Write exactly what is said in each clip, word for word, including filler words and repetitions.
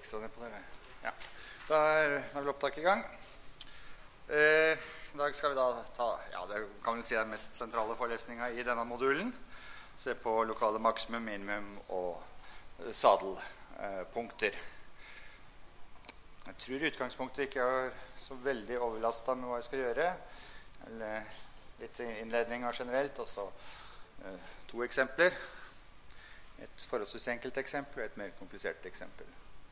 ekstra ned på det. Ja. Da er, da er vel opptak i gang. Eh, I dag skal vi da ta, ja, det kan vel si den mest sentrale forelesningen i denne modulen. Se på lokale maksimum, minimum og eh, sadelpunkter. Jeg tror i utgangspunktet ikke er så veldig overlastet med hva jeg skal gjøre. Eller litt innledninger generelt, og så eh, to eksempler. Et forholdsvis enkelt eksempel og et mer komplisert eksempel.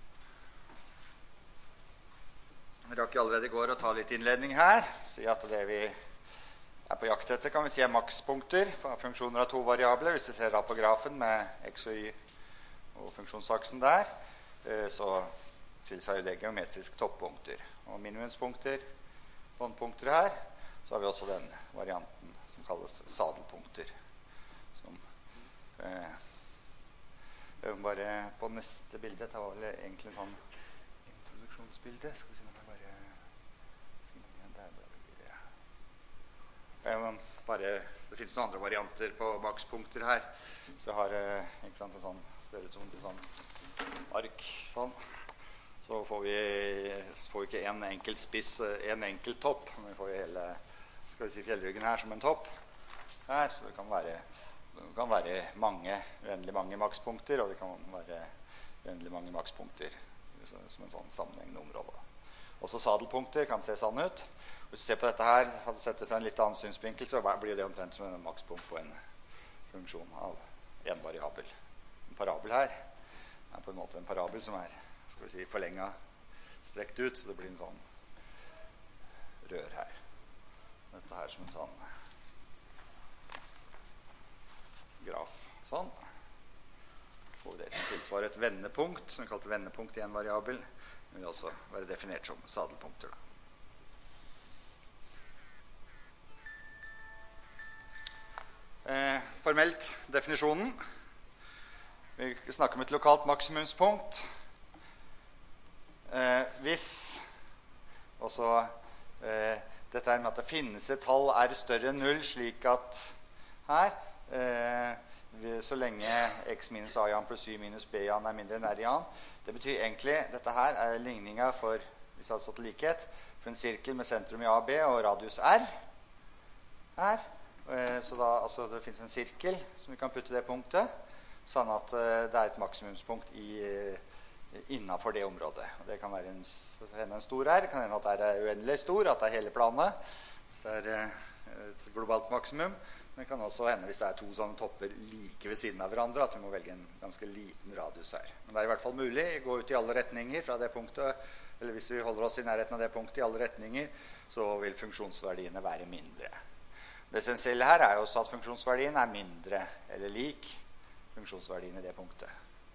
Jeg rakk jo allerede i går å ta litt innledning her. Si at det vi er på jakt etter kan vi si er makspunkter for funksjoner av to variabler. Hvis vi ser da på grafen med x og y og funksjonsaksen der, så tilsvarer det geometriske toppunkter. Og minimumspunkter, båndpunkter her, så har vi også den varianten som kalles sadelpunkter. Som eh, bare på neste bilde, dette var vel egentlig en sånn introduksjonsbilde. Skal vi se om jeg bare finner igjen der. Eh, bare, det finnes noen andre varianter på makspunkter her. Så jeg har, ikke sant, en sånn, ser ut som en sånn ark, sånn. Så får vi, får vi ikke en enkelt spiss, en enkelt topp, men vi får hele, skal vi si, fjellryggen her som en topp her, så det kan være, det kan være mange, uendelig mange makspunkter, og det kan være uendelig mange makspunkter som en sånn sammenhengende område. Også sadelpunkter kan se sånn ut. Hvis du ser på dette her, hadde sett det fra en litt annen synsvinkel, så blir det omtrent som en makspunkt på en funksjon av en variabel. En parabel her er på en måte en parabel som er, skal vi si, forlenget, strekt ut, så det blir en sånn rør her. Dette her som en sånn graf. Sånn. Får vi det som tilsvarer et vendepunkt, som vi kaller vendepunkt i en variabel. Det vil også være definert som sadelpunkter. Da. Eh, formelt definisjonen. Vi snakker om et lokalt maksimumspunkt. Eh, hvis også eh, dette er med at det finnes et tall er større enn null, slik at her eh, så lenge x minus a-jan pluss y minus b-jan er mindre enn r-jan. Det betyr egentlig, dette her er ligningen for, hvis jeg hadde stått likhet, for en sirkel med sentrum i A, B og radius R. Her. Så da, altså det finnes en sirkel som vi kan putte det punktet, sånn at det er et maksimumspunkt i, innenfor det området. Og det kan være en, en stor R, det kan hende at det er uendelig stor, at det er hele planet, hvis det er et globalt maksimum. Men det kan også hende hvis det er to sånne topper like ved siden av hverandre, at vi må velge en ganske liten radius her. Men det er i hvert fall mulig å gå ut i alle retninger fra det punktet, eller hvis vi holder oss i nærheten av det punktet i alle retninger, så vil funksjonsverdiene være mindre. Det essensielle her er jo også at funksjonsverdien er mindre eller lik funksjonsverdien i det punktet.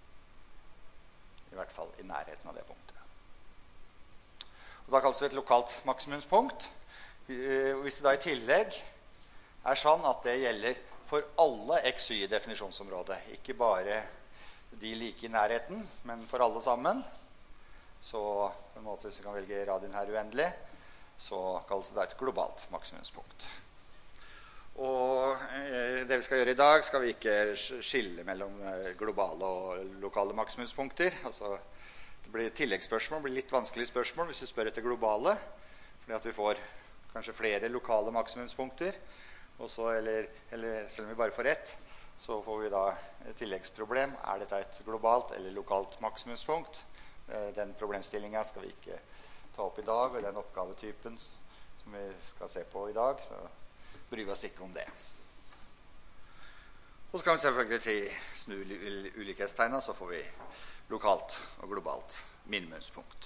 I hvert fall i nærheten av det punktet. Og da kalles det et lokalt maksimumspunkt. Hvis det da i tillegg er sånn at det gjelder for alle x y i definisjonsområdet, ikke bare de like i nærheten, men for alle sammen, så på en måte hvis vi kan velge radien her uendelig, så kalles det et globalt maksimumspunkt. Og eh, det vi skal gjøre i dag, skal vi ikke skille mellom globale og lokale maksimumspunkter. Altså, det blir tilleggsspørsmål, det blir litt vanskelige spørsmål hvis vi spør etter globale, fordi at vi får kanskje flere lokale maksimumspunkter. Også, eller, eller selv om vi bare får ett, så får vi da et tilleggsproblem. Er dette et globalt eller lokalt maksimumspunkt? Den problemstillingen skal vi ikke ta opp i dag, og den oppgavetypen som vi skal se på i dag, så bryr vi oss ikke om det. Og så kan vi selvfølgelig si snu ulikhetstegnet, så får vi lokalt og globalt minimumspunkt.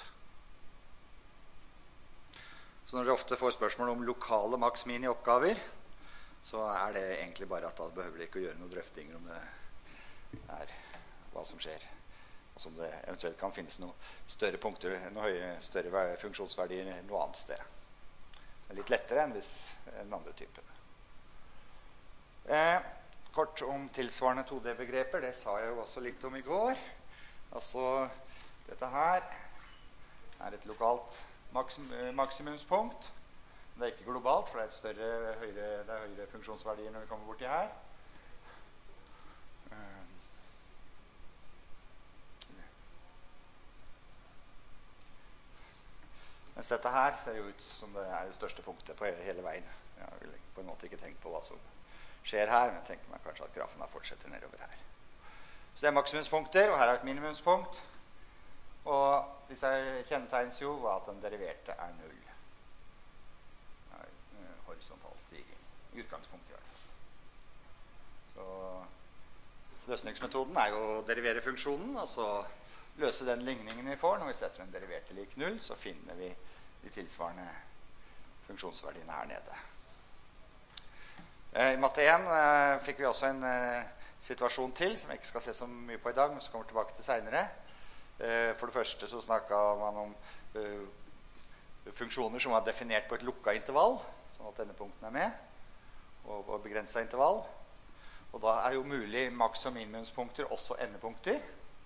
Så når dere ofte får spørsmål om lokale maks-min i oppgaver, så er det egentlig bare at da behøver dere ikke å gjøre noen drøftinger om det er hva som skjer. Altså om det eventuelt kan finnes noen større punkter, noen høye, større funksjonsverdier noe annet sted. Det er litt lettere enn hvis en andre type. Eh, kort om tilsvarende to D-begreper, det sa jeg jo også litt om i går. Altså, dette her er et lokalt maksim, maksimumspunkt. Det er ikke globalt, for det er et større, høyere, det er høyere funksjonsverdier når vi kommer bort til her. Mens dette her ser jo ut som det er det største punktet på hele veien. Jeg har på en måte ikke tenkt på hva som skjer her, men jeg tenker meg kanskje at grafen fortsetter nedover her. Så det er maksimumspunkter, og her er et minimumspunkt. Og disse kjennetegnes jo ved at den deriverte er null. Ja, horisontal stigning. I utgangspunktet i hvert fall. Så løsningsmetoden er jo å derivere funksjonen, og så løse den ligningen vi får. Når vi setter en deriverte lik null, så finner vi de tilsvarende funksjonsverdiene her nede. I matte én eh, fikk vi også en eh, situasjon til, som jeg ikke skal se så mye på i dag, men som kommer tilbake til senere. Eh, for det første så snakket man om eh, funksjoner som var definert på et lukket intervall, sånn at denne punkten er med, og, og begrenset intervall. Og da er jo mulig maks- og minimumspunkter også endepunkter.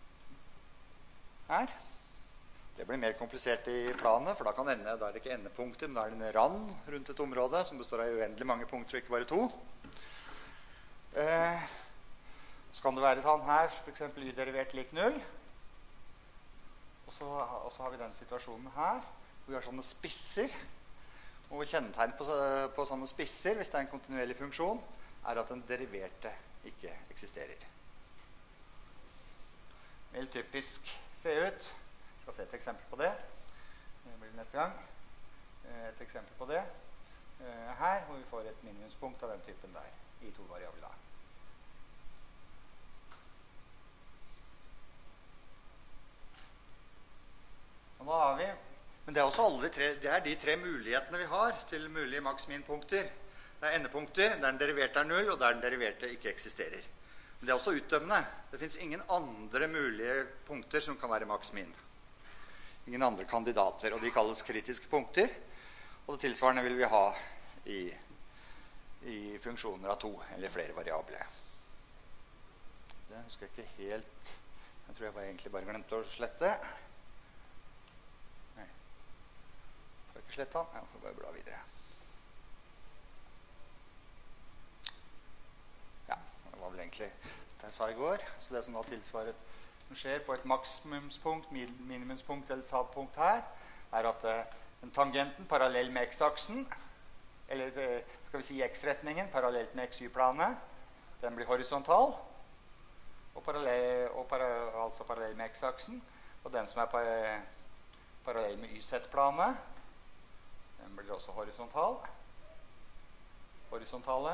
Her. Det blir mer komplisert i planet, for da, kan ende, da er det ikke endepunkter, men da er det en rand rundt et område som består av uendelig mange punkter, og ikke bare to. Eh, så kan det være sånn her, for eksempel y-derivert lik null. Og så, og så har vi den situasjonen her, hvor vi har sånne spisser. Og kjennetegn på, på sånne spisser, hvis det er en kontinuerlig funksjon, er at den deriverte ikke eksisterer. Vil typisk se ut. Jeg skal se et eksempel på det. Det blir det neste gang. Et eksempel på det. Her, hvor vi får et minimumspunkt av den typen der, i to variabler. Og da har vi, men det er også alle de tre, det er de tre mulighetene vi har til mulige maks-min-punkter. Det er endepunkter, der den deriverte er null, og der den deriverte ikke eksisterer. Men det er også utdømmende. Det finnes ingen andre mulige punkter som kan være maks-min. Ingen andre kandidater, og de kalles kritiske punkter. Og det tilsvarende vil vi ha i, i funksjoner av to eller flere variable. Det husker jeg ikke helt. Jeg tror jeg bare, egentlig bare glemte å slette. Nei. Får jeg ikke slette den? Jeg får bare bla videre. Var vel egentlig det jeg sa i går. Så det som da tilsvarer som skjer på et maksimumspunkt, minimumspunkt eller et saltpunkt her, er at uh, den tangenten parallell med x-aksen, eller uh, skal vi si x-retningen, parallelt med xy-planet, den blir horisontal, og parallell, og para, altså parallell med x-aksen, og den som er par, parallell med y-z-planet, den blir også horisontal. Horisontale.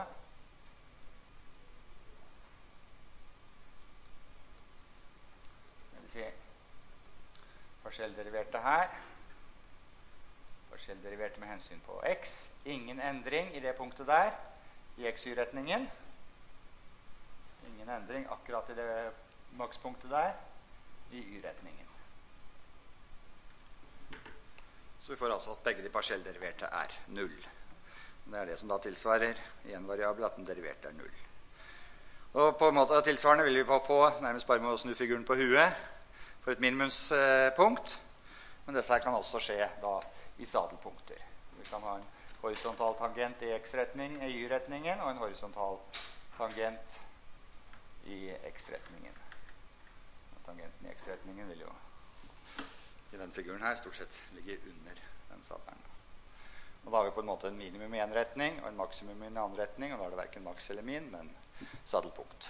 Partiellderiverte her. Partiellderiverte med hensyn på x. Ingen endring i det punktet der, i x-y-retningen. Ingen endring akkurat i det makspunktet der, i y-retningen. Så vi får altså at begge de partiellderiverte er null. Det er det som da tilsvarer i en variabel at den deriverte er null. Og på en måte tilsvarende vil vi få, nærmest bare med å snu figuren på huet, for et minimumspunkt, men dette kan også skje da i sadelpunkter. Vi kan ha en horisontal tangent i x-retning, i y-retningen, og en horisontal tangent i x-retningen. Tangenten i x-retningen vil jo i den figuren her stort sett ligge under den sadelen. Og da har vi på en måte en minimum i en retning, og en maksimum i en annen retning, og da er det hverken maks eller min, men sadelpunkt.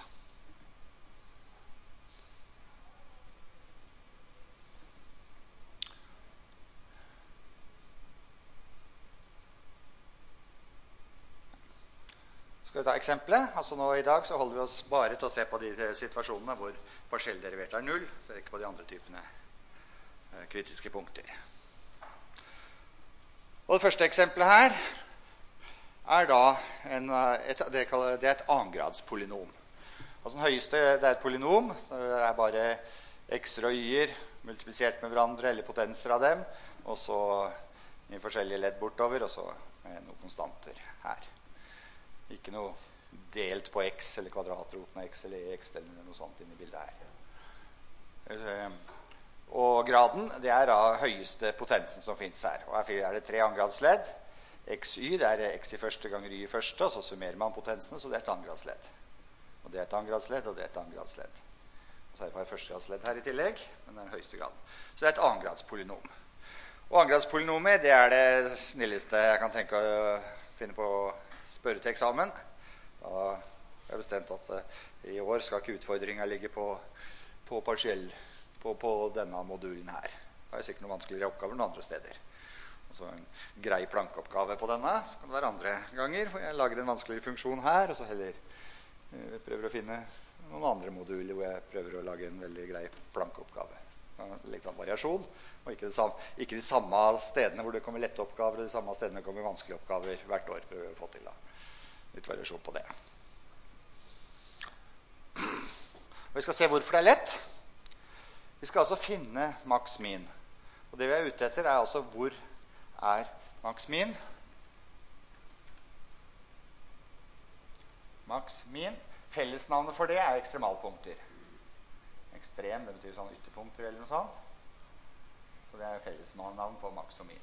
Skal vi ta eksempelet? Altså nå i dag så holder vi oss bare til å se på de situasjonene hvor partiellderivert er null, ser ikke på de andre typene eh, kritiske punkter. Og det første eksempelet her er da en, et, det er et annengradspolynom. Altså den høyeste, det er et polynom, det er bare x-er og y-er multiplisert med hverandre, eller potenser av dem, og så i forskjellige ledd bortover, og så noen konstanter her. Ikke noe delt på x, eller kvadratroten av x, eller x, eller noe sånt inne i bildet her. Og graden, det er da høyeste potensen som finnes her. Og her er det tre annengradsledd. xy, det er x i første ganger y i første, og så summerer man potensene, så det er et annengradsledd. Og det er et annengradsledd, og det er et annengradsledd. Og så er det bare førstegradsledd her i tillegg, men det er den høyeste graden. Så det er et annengradspolynom. Og angradspolynomer, det er det snilleste jeg kan tenke å finne på å spørre til eksamen. Da har jeg bestemt at uh, i år skal ikke utfordringen ligge på, på partiell, på, på denne modulen her. Det er sikkert noen vanskeligere oppgaver noen andre steder. Og så en grei plankeoppgave på denne, så kan det være andre ganger, hvor jeg lager en vanskeligere funksjon her, og så heller uh, prøver å finne noen andre moduler hvor jeg prøver å lage en veldig grei plankeoppgave. Litt sånn variasjon, og ikke, det samme, ikke de samme stedene hvor det kommer lette oppgaver, og de samme stedene hvor det kommer vanskelige oppgaver hvert år. Prøver å få til da. Litt variasjon på det. Og vi skal se hvorfor det er lett. Vi skal altså finne maks min. Og det vi er ute etter er altså hvor er maks min. Maks min. Fellesnavnet for det er ekstremalpunkter. Ekstrem, det betyr sånn ytterpunkter eller noe sånt. Så det er fellesnavn på maks og min.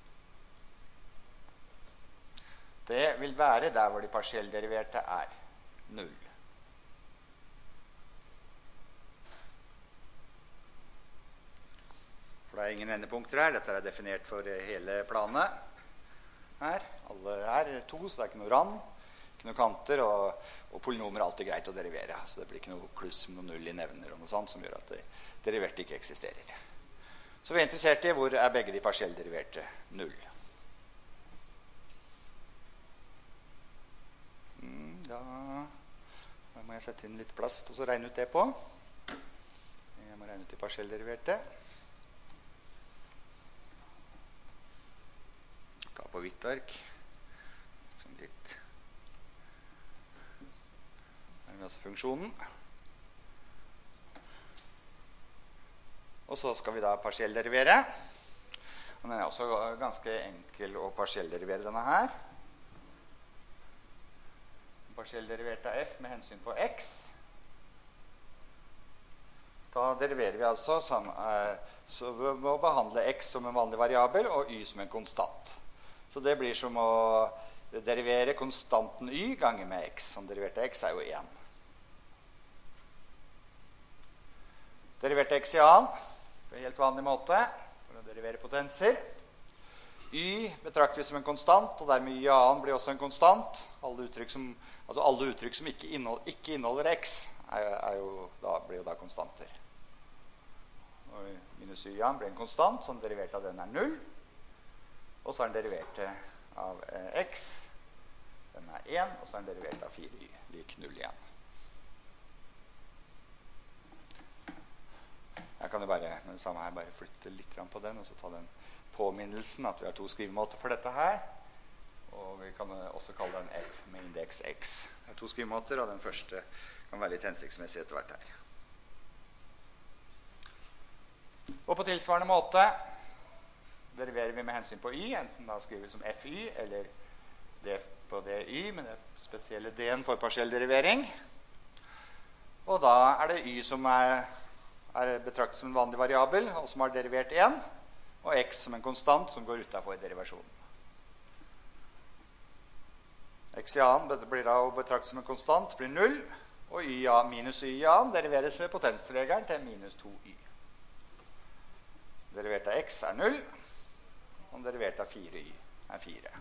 Det vil være der hvor de partiellderiverte er null. For det er ingen endepunkter her. Dette er definert for hele planet. Her. Alle er to, så det er ikke noe rand. Ikke noen kanter, og, og polynomer er alltid greit å derivere. Så det blir ikke noe kluss med noe null i nevner og noe sånt, som gjør at det deriverte ikke eksisterer. Så vi er interessert i hvor er begge de partiellderiverte null. Mm, da, da må jeg sette inn litt plast og så regne ut det på. Jeg må regne ut de partiellderiverte. Ta på hvitt ark. Sånn litt... altså funksjonen. Og så skal vi da partiellderivere. Og den er også ganske enkel å partiellderivere denne her. Partiellderivert av f med hensyn på x. Da deriverer vi altså sånn, så vi må behandle x som en vanlig variabel og y som en konstant. Så det blir som å derivere konstanten y ganger med x. Som derivert av x er jo én. Derivert x i annen, på en helt vanlig måte, for å derivere potenser. Y betrakter vi som en konstant, og dermed y i annen blir også en konstant. Alle uttrykk som, altså alle uttrykk som ikke, innehold, ikke inneholder x, er, er jo, da, blir jo da konstanter. Og minus y i annen blir en konstant, så den deriverte av den er null. Og så er den deriverte av eh, x, den er én, og så er den deriverte av fire y, lik null igjen. Jeg kan jo bare, med det samme her, bare flytte litt på den, og så ta den påminnelsen at vi har to skrivemåter for dette her. Og vi kan også kalle den f med indeks x. Det er to skrivemåter, og den første kan være litt hensiktsmessig etter hvert her. Og på tilsvarende måte deriverer vi med hensyn på y, enten da skriver vi som fy, eller d på dy, med det spesielle d-en for partiell derivering. Og da er det y som er... er betraktet som en vanlig variabel, og som har derivert én, og x som en konstant som går utenfor derivasjonen. X i annen blir da betraktet som en konstant, blir null, og y a minus y i annen deriveres ved potensregelen til minus to y. Derivert av x er null, og derivert av fire y er fire.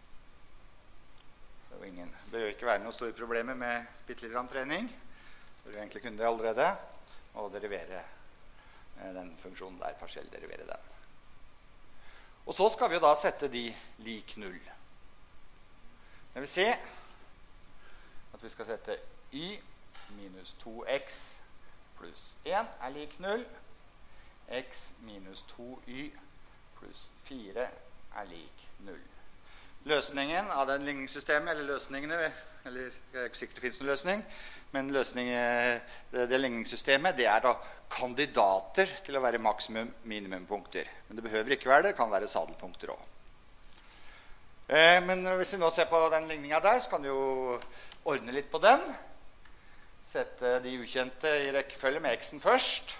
Det er ingen, det bør ikke være noen store problemer med bittelitt trening. Det bør egentlig kunne det allerede. Og derivere den funksjonen der, partiell derivere den. Og så skal vi jo da sette de lik null. Det vil si at vi skal sette y minus to x pluss én er lik null. X minus to y pluss fire er lik null. Løsningen av den ligningssystemet, eller løsningene, eller det er ikke sikkert det finnes noen løsning, men løsningen, det, det ligningssystemet, det er da kandidater til å være maksimum minimumpunkter. Men det behøver ikke være det, det kan være sadelpunkter også. Eh, men hvis vi nå ser på den ligningen der, så kan vi jo ordne litt på den. Sette de ukjente i rekkefølge med x-en først.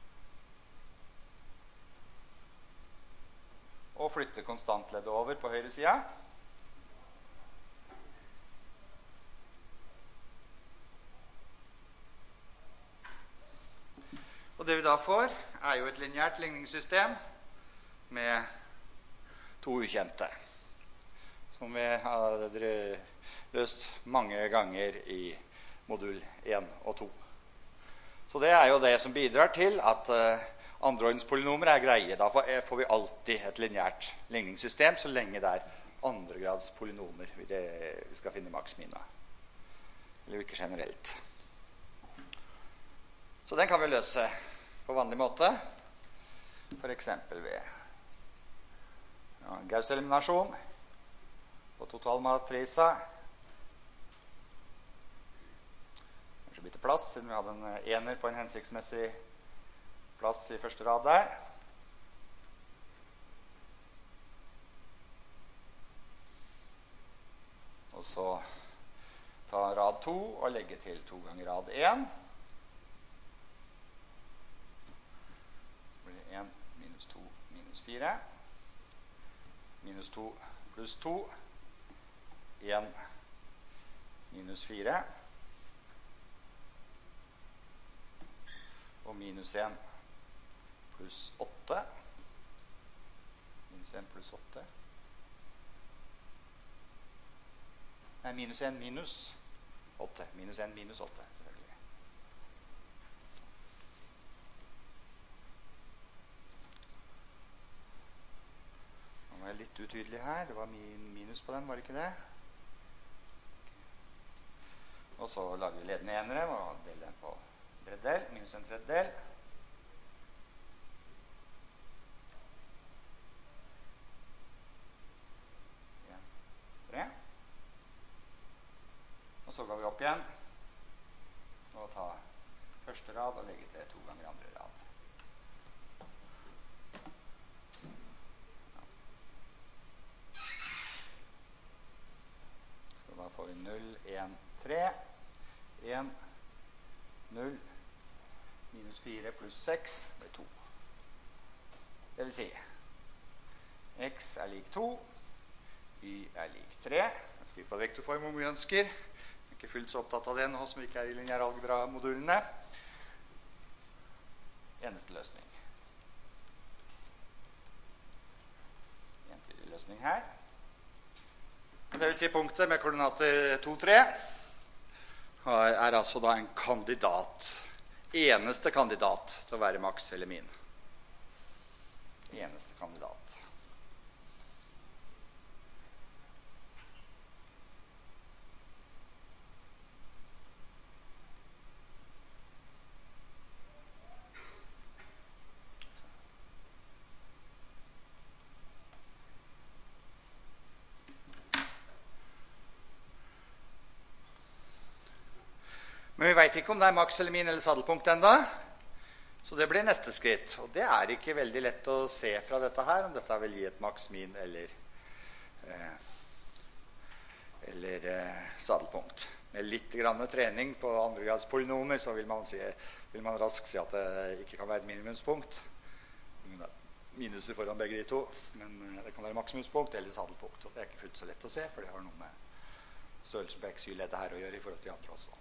Og flytte konstantleddet over på høyre siden. Og det vi da får er jo et lineært ligningssystem med to ukjente, som vi har løst mange ganger i modul én og to. Så det er jo det som bidrar til at uh, andreordenspolynomer er greie. Da får vi alltid et lineært ligningssystem så lenge det er andregrads polynomer vi, det, vi skal finne maksmina. Eller ikke generelt. Så den kan vi løse på vanlig måte. For eksempel ved ja, Gauss-eliminasjon på totalmatrisa. Kanskje bytte plass, siden vi hadde en ener på en hensiktsmessig plass i første rad der. Og så ta rad to og legge til to ganger rad én. Så blir det én minus to minus fire. Minus to pluss to. én minus fire. Og minus én pluss åtte. Minus én pluss åtte. Nei, minus én minus åtte. Minus én minus åtte, selvfølgelig. Nå var jeg litt utydelig her. Det var minus på den, var det ikke det? Og så lager vi ledende enere og deler den på tredjedel. Minus en tredjedel. Så går vi opp igjen og ta første rad og legge til to ganger andre rad. Ja. Så da får vi null, én, tre, én, null, minus fire pluss seks, det er to. Det vil si, x er lik to, y er lik tre. Jeg skriver på vektorform om vi ønsker. Ikke fullt så opptatt av det nå som vi ikke er i lineæralgebra-modulene. Eneste løsning. Entydig løsning her. Det vil si punktet med koordinater to, tre er altså da en kandidat. Eneste kandidat til å være maks eller min. Eneste kandidat. Men vi vet ikke om det er maks eller min eller sadelpunkt enda. Så det blir neste skritt. Og det er ikke veldig lett å se fra dette her, om dette vil gi et maks, min eller, eh, eller eh, sadelpunkt. Med litt grann trening på andregrads polynomer, så vil man, si, vil man raskt si at det ikke kan være et minimumspunkt. Minuser foran begge de to. Men eh, det kan være maksimumspunkt eller sadelpunkt. Og det er ikke fullt så lett å se, for det har noe med størrelsen på X Y-leddet her å gjøre i forhold til andre også.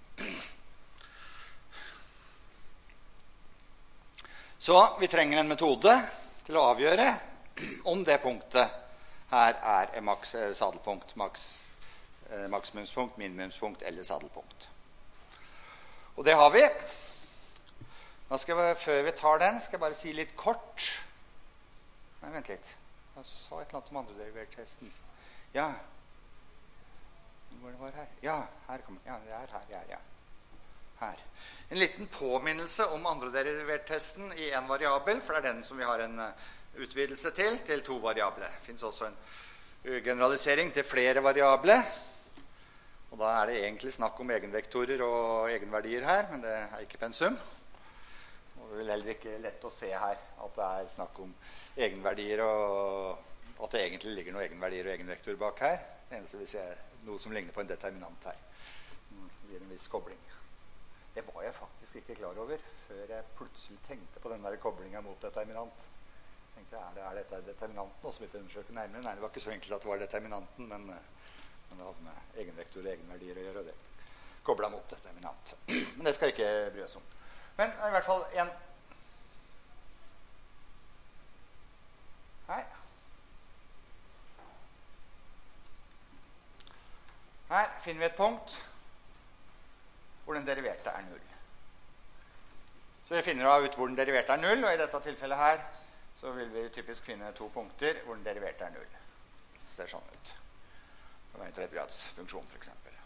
Så vi trenger en metode til å avgjøre om det punktet her er en maks, sadelpunkt, maks, eh, maksimumspunkt, minimumspunkt eller sadelpunkt. Og det har vi. Da skal vi, før vi tar den, skal jeg bare si litt kort. Nei, vent litt. Jeg sa et eller annet om andre derivertesten. Ja. Hvor det var her? Ja, her kommer, ja, det er her, ja, ja. Her. En liten påminnelse om andre derivertesten i en variabel, for det er den som vi har en utvidelse til, til to variable. Det finnes også en generalisering til flere variable, og da er det egentlig snakk om egenvektorer og egenverdier her, men det er ikke pensum. Og det er heller ikke lett å se her at det er snakk om egenverdier, og at det egentlig ligger noen egenverdier og egenvektorer bak her. Det eneste vil si er noe som ligner på en determinant her. Det gir en viss kobling. Det var jeg faktisk ikke klar over før jeg plutselig tenkte på den der koblingen mot determinant. Jeg tenkte, er, det, er dette determinanten? Og så begynte jeg å undersøke nærmere. Nei, det var ikke så enkelt at det var determinanten, men, men det hadde med egenvektor og egenverdier å gjøre, og det koblet mot determinant. Men det skal jeg ikke bry oss om. Men i hvert fall en her. finner vi et punkt hvor den deriverte er null. Så vi finner da ut hvor den deriverte er null, og i dette tilfellet her så vil vi typisk finne to punkter hvor den deriverte er null. Det ser sånn ut. Det var en tredjegrads funksjon for eksempel.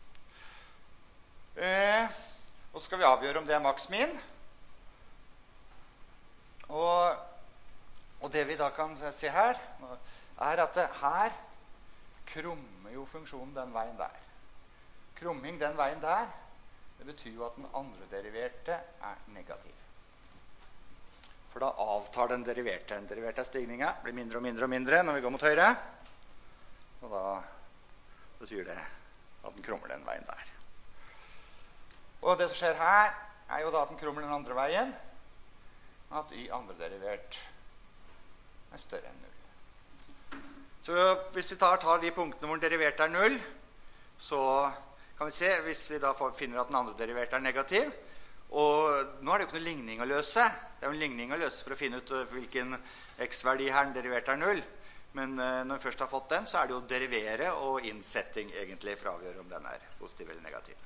Eh, og så skal vi avgjøre om det er maks min. Og, og det vi da kan se her, er at det her krummer jo funksjonen den veien der. Krumming den veien der, det betyr jo at den andre deriverte er negativ. For da avtar den deriverte. Den deriverte stigningen blir mindre og mindre og mindre når vi går mot høyre. Og da betyr det at den krummer den veien der. Og det som skjer her, er jo da at den krummer den andre veien. At y andre derivert er større enn null. Så hvis vi tar, tar de punktene hvor den deriverte er null, så kan vi se, hvis vi da finner at den andre deriverte er negativ, og nå er det jo ikke noe ligning å løse. Det er jo en ligning å løse for å finne ut hvilken x-verdi her den deriverte er null. Men når vi først har fått den, så er det jo derivere og innsetting egentlig for å avgjøre om den er positiv eller negativ.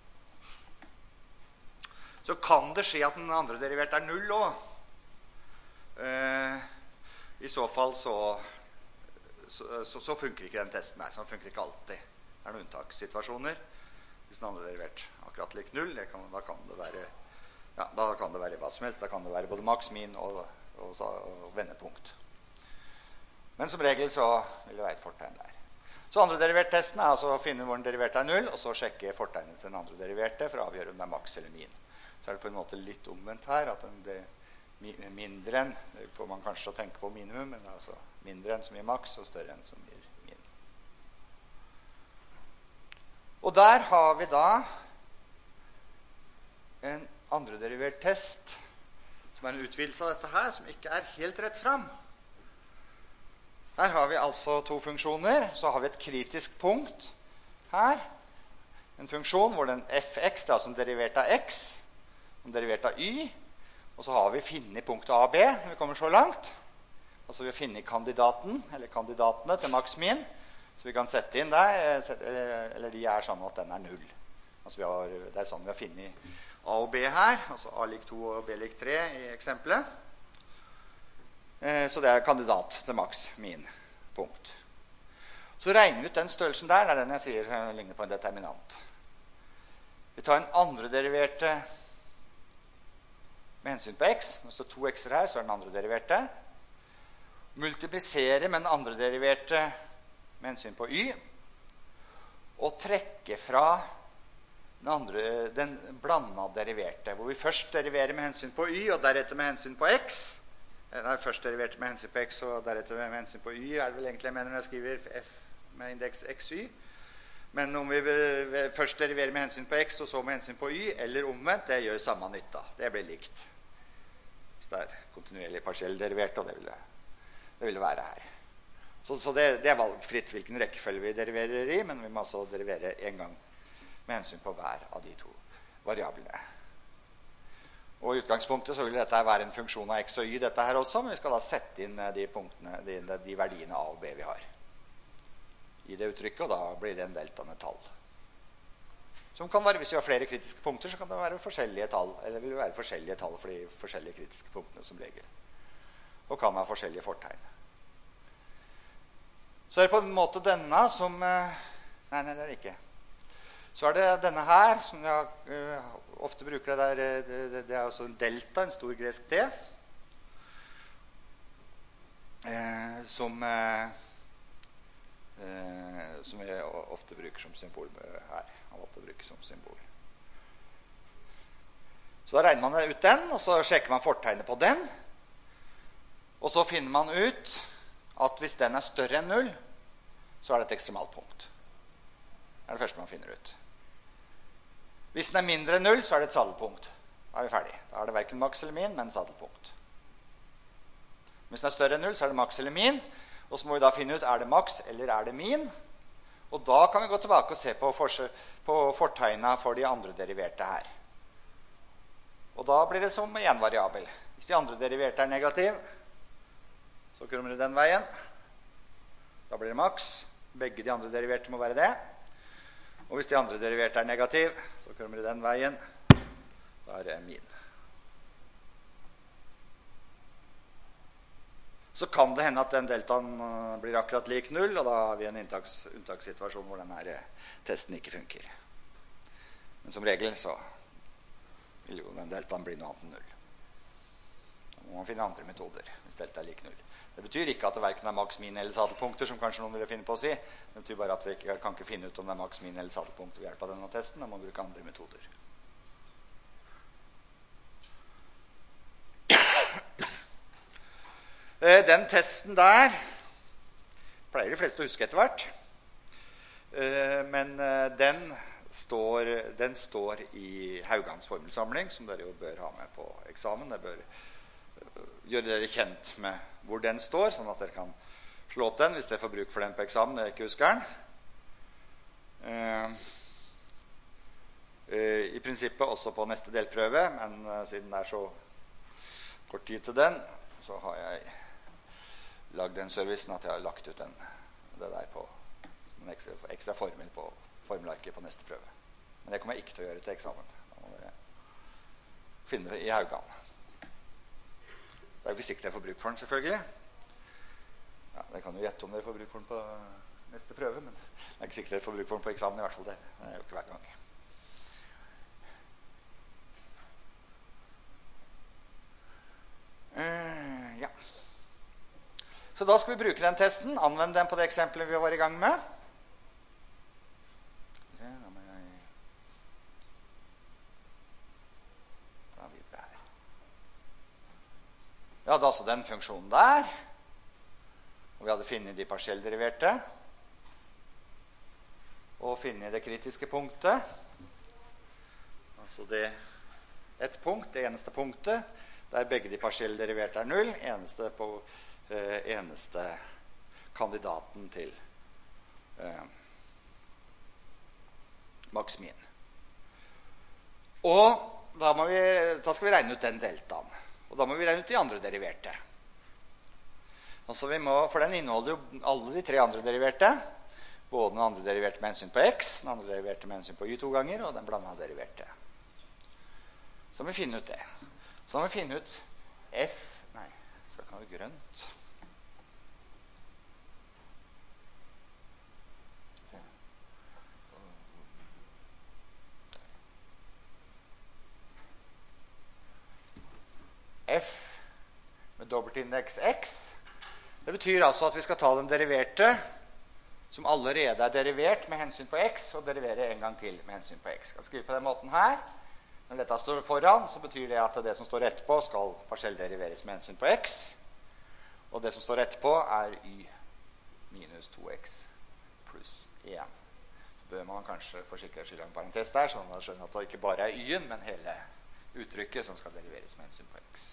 Så kan det skje at den andre deriverte er null også. Eh, I så fall så, så, så, så funker ikke den testen her. Så den funker ikke alltid. Det er noen unntakssituasjoner. Hvis den andre derivert akkurat lik null, det kan, da, kan det være, ja, da kan det være hva som helst. Da kan det være både maks, min og, og, og vendepunkt. Men som regel så vil det være et fortegn der. Så andre derivert testen er altså å finne hvor den deriverte er null, og så sjekke fortegnet til den andre deriverte for å avgjøre om det er maks eller min. Så er det på en måte litt omvendt her, at den, det, mindre enn, det får man kanskje å tenke på minimum, men det er altså mindre enn som gir maks, og større enn som gir min. Og der har vi da en andre derivert test, som er en utvidelse av dette her, som ikke er helt rett frem. Her har vi altså to funksjoner, så har vi et kritisk punkt her. En funksjon hvor den fx, det er altså en derivert av x, en derivert av y, og så har vi finnet punktet A B, når vi kommer så langt. Altså vi har finnet kandidaten, eller kandidatene til maks min, så vi kan sette inn der, eller de er sånn at den er null. Altså vi har, det er sånn vi har funnet A og B her, altså A lik to og B lik tre i eksempelet. Så det er kandidat til maks min punkt. Så regner vi ut den størrelsen der, det er den jeg sier ligner på en determinant. Vi tar en andre deriverte med hensyn på x. Når det står to x'er her, så er den andre deriverte. Multiplisere med den andre deriverte med hensyn på y. Og trekke fra den, andre, den blanda deriverte, hvor vi først deriverer med hensyn på y, og deretter med hensyn på x. Nei, først deriverte med hensyn på x, og deretter med hensyn på y, er det vel egentlig jeg mener når jeg skriver f med indeks xy. Men om vi først deriverer med hensyn på x, og så med hensyn på y, eller omvendt, det gjør samme nytta. Det blir likt. Hvis det er kontinuerlig partiell derivert, og det vil det, det vil være her. Så, så det, det er valgfritt hvilken rekkefølge vi deriverer i, men vi må altså derivere en gang med hensyn på hver av de to variablene. Og i utgangspunktet så vil dette være en funksjon av x og y, dette her også, men vi skal da sette inn de, punktene, de, de verdiene a og b vi har i det uttrykket, og da blir det en deltende tall. Som kan være, hvis vi har flere kritiske punkter, så kan det være forskjellige tall, eller vil det være forskjellige tall for de forskjellige kritiske punktene som regel. Og kan være forskjellige fortegn. Så er det på en måte denne som... Nei, nei, det er det ikke. Så er det denne her, som jeg uh, ofte bruker det der, det, det, det er også en delta, en stor gresk D, eh, som, eh, som jeg ofte bruker som symbol her. Jeg valgte å bruke som symbol. Så da regner man ut den, og så sjekker man fortegnet på den, og så finner man ut at hvis den er større enn null, så er det et ekstremalpunkt. Det er det første man finner ut. Hvis den er mindre enn null, så er det et sadelpunkt. Da er vi ferdig. Da er det hverken maks eller min, men sadelpunkt. Hvis den er større enn null, så er det maks eller min. Og så må vi da finne ut, er det maks eller er det min? Og da kan vi gå tilbake og se på, på fortegnet for de andre deriverte her. Og da blir det som en variabel. Hvis de andre deriverte er negativ, så krummer det den veien. Da blir det maks. Begge de andre deriverte må være det. Og hvis de andre deriverte er negativ, så kommer det den veien. Da er det min. Så kan det hende at den deltaen blir akkurat lik null, og da har vi en inntaks, unntakssituasjon hvor denne testen ikke funker. Men som regel så vil jo den deltaen bli noe annet enn null. Da må man finne andre metoder hvis delta er lik null. Det betyr ikke at det hverken er maks, min eller sadelpunkter, som kanskje noen vil finne på å si. Det betyr bare at vi ikke, kan ikke finne ut om det er maks, min eller sadelpunkter ved hjelp av denne testen. Da må vi bruke andre metoder. Den testen der pleier de fleste å huske etter hvert. Men den står, den står i Haugans formelsamling, som dere jo bør ha med på eksamen. Det bør gjøre dere kjent med hvor den står, sånn at dere kan slå opp den hvis dere får bruk for den på eksamen, dere ikke husker den. I prinsippet også på neste delprøve, men siden det er så kort tid til den, så har jeg lagd den servicen at jeg har lagt ut den, det der på en ekstra, ekstra formel på formelarket på neste prøve. Men det kommer jeg ikke til å gjøre til eksamen. Da må dere finne det i Haugan. Det er jo ikke sikkert jeg får bruk for den, selvfølgelig. Ja, dere kan jo gjette om dere får bruk for den på neste prøve, men det er ikke sikkert dere får bruk for den på eksamen i hvert fall det. Det er jo ikke hver gang. Uh, ja. Så da skal vi bruke den testen, anvende den på det eksempelet vi var i gang med. Vi hadde altså den funksjonen der, og vi hadde funnet de partiellderiverte, og funnet det kritiske punktet, altså det et punkt, det eneste punktet, der begge de partiellderiverte er null, eneste, på, eh, eneste kandidaten til eh, maks min. Og da, må vi, da skal vi regne ut den deltaen. Og da må vi regne ut de andre deriverte. Altså vi må, for den inneholder jo alle de tre andre deriverte. Både den andre deriverte med hensyn på x, den andre deriverte med hensyn på y to ganger, og den blandede deriverte. Så må vi finne ut det. Så må vi finne ut f, nei, så kan det grønt. F med dobbeltindeks x. Det betyr altså at vi skal ta den deriverte som allerede er derivert med hensyn på x, og derivere en gang til med hensyn på x. Jeg skal skrive på den måten her. Når dette står foran, så betyr det at det som står etterpå skal partiellderiveres med hensyn på x, og det som står etterpå er y minus to x pluss en. Så bør man kanskje for sikkerhets skyld ha en parentes der, sånn at man skjønner at det ikke bare er y-en, men hele uttrykket som skal deriveres med hensyn på x.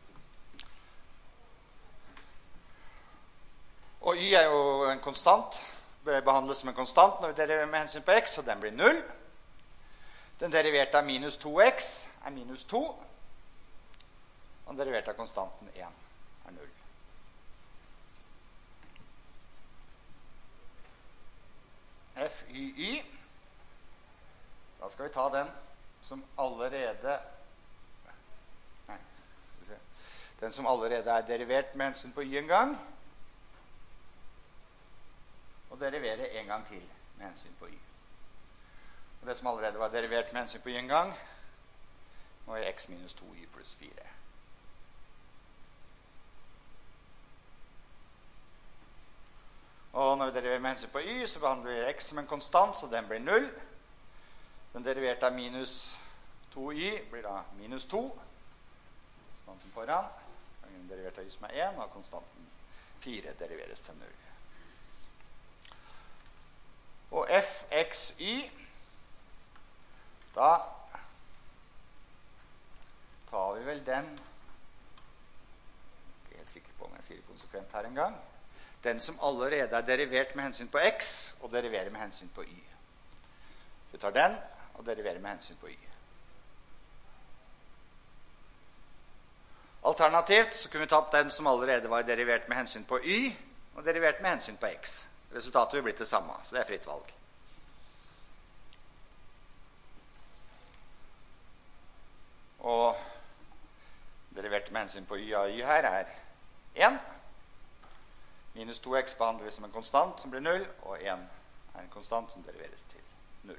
Og y er jo en konstant, behandles som en konstant når vi deriverer med hensyn på x, og den blir null. Den deriverte av minus to x er minus to, og den deriverte av konstanten en er null. F, y, y. Da skal vi ta den som allerede nei, skal vi se. Den som allerede er derivert med hensyn på y en gang, og derivere en gang til med hensyn på y. Og det som allerede var derivert med hensyn på y en gang, nå er x minus to y pluss fire. Og når vi deriverer med hensyn på y, så behandler vi x som en konstant, så den blir null. Den deriverte av minus to y blir da minus to. Konstanten foran. Den deriverte av y som er en, og konstanten fire deriveres til null. Og f, x, y, da tar vi vel den, jeg er ikke helt sikker på om jeg sier det konsekvent her en gang, den som allerede er derivert med hensyn på x, og deriverer med hensyn på y. Vi tar den, og deriverer med hensyn på y. Alternativt så kunne vi tatt den som allerede var derivert med hensyn på y, og derivert med hensyn på x. Resultatet vil bli det samme, så det er fritt valg. Og deriverte med hensyn på y av y her er en. Minus to x behandler vi som en konstant som blir null, og en er en konstant som deriveres til null.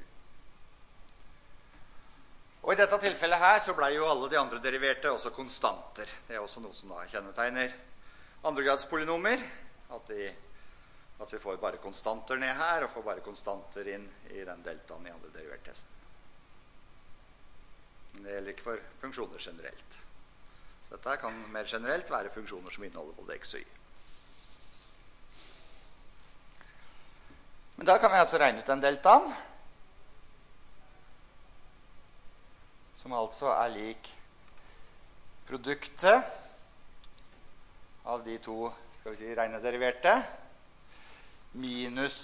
Og i dette tilfellet her så ble jo alle de andre deriverte også konstanter. Det er også noe som da kjennetegner andregradspolynomer, at, de, at vi får bare konstanter ned her, og får bare konstanter inn i den deltaen i andre derivertesten. Men det gjelder ikke for funksjoner generelt. Så dette kan mer generelt være funksjoner som inneholder både x og y. Men da kan vi altså regne ut den deltaen, som altså er lik produktet av de to, skal vi si, regne deriverte, minus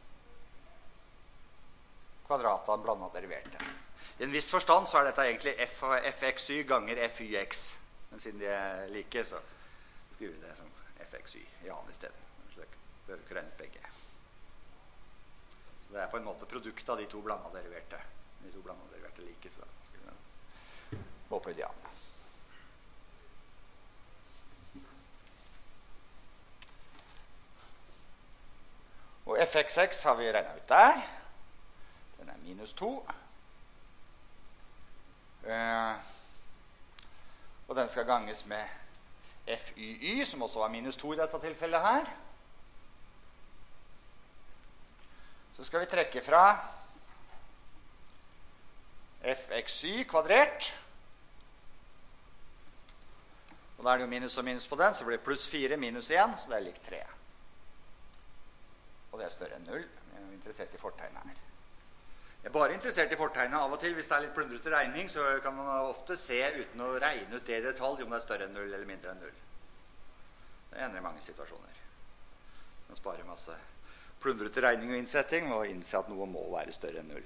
kvadratet av blandet deriverte. I en viss forstand så er dette egentlig f, fxy ganger fyx. Men siden de er like, så skriver vi det som fxy i annen i stedet. Så bør vi ikke regne begge. Så det er på en måte produkt av de to blandet deriverte. De to blandet deriverte like, så skriver vi det opphøyd i annen. Og fxx har vi regnet ut der. Den er minus to. Uh, og den skal ganges med fyy, som også var minus to i dette tilfellet her. Så skal vi trekke fra fxy kvadrert. Og da er det jo minus og minus på den, så blir det pluss fire minus en, så det er lik tre. Og det er større enn null. Jeg er interessert i fortegnet her. Jeg er bare interessert i fortegnet av og til. Hvis det er litt plundrete regning, så kan man ofte se uten å regne ut det i detalj om det er større enn null eller mindre enn null. Det ender i mange situasjoner. Man sparer masse plundrete regning og innsetting og innse at noe må være større enn null.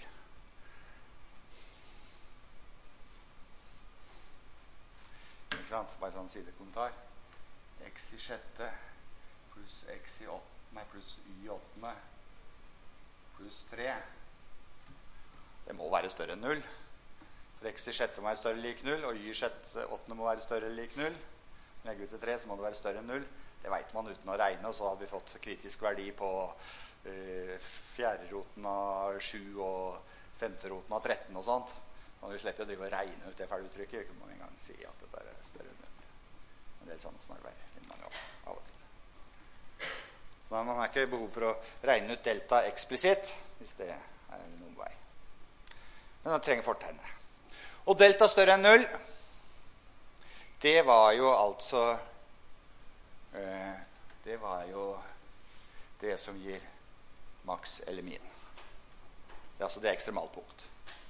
Ikke sant? Bare sånn sidekommentar. X i sjette pluss x i åtte, nei, pluss y i åttende pluss tre. Det må være større enn null. For x i sjette må være større lik null, og y i sjette, åttende må være større lik null. Legger vi til tre, så må det være større enn null. Det vet man uten å regne, og så hadde vi fått kritisk verdi på uh, fjerde roten av sju og femte roten av tretten og sånt. Og vi slipper å drive og regne ut det ferdiguttrykket. Vi kan man en gang si at det er større enn null. En del sånne snarveier finner man jo av og til. Så man har ikke behov for å regne ut delta eksplisitt, hvis det er noen vei. Men man trenger fortegnet. Og delta større enn null, det var jo altså øh, det var jo det som gir maks eller min. Det er altså det ekstremalpunkt.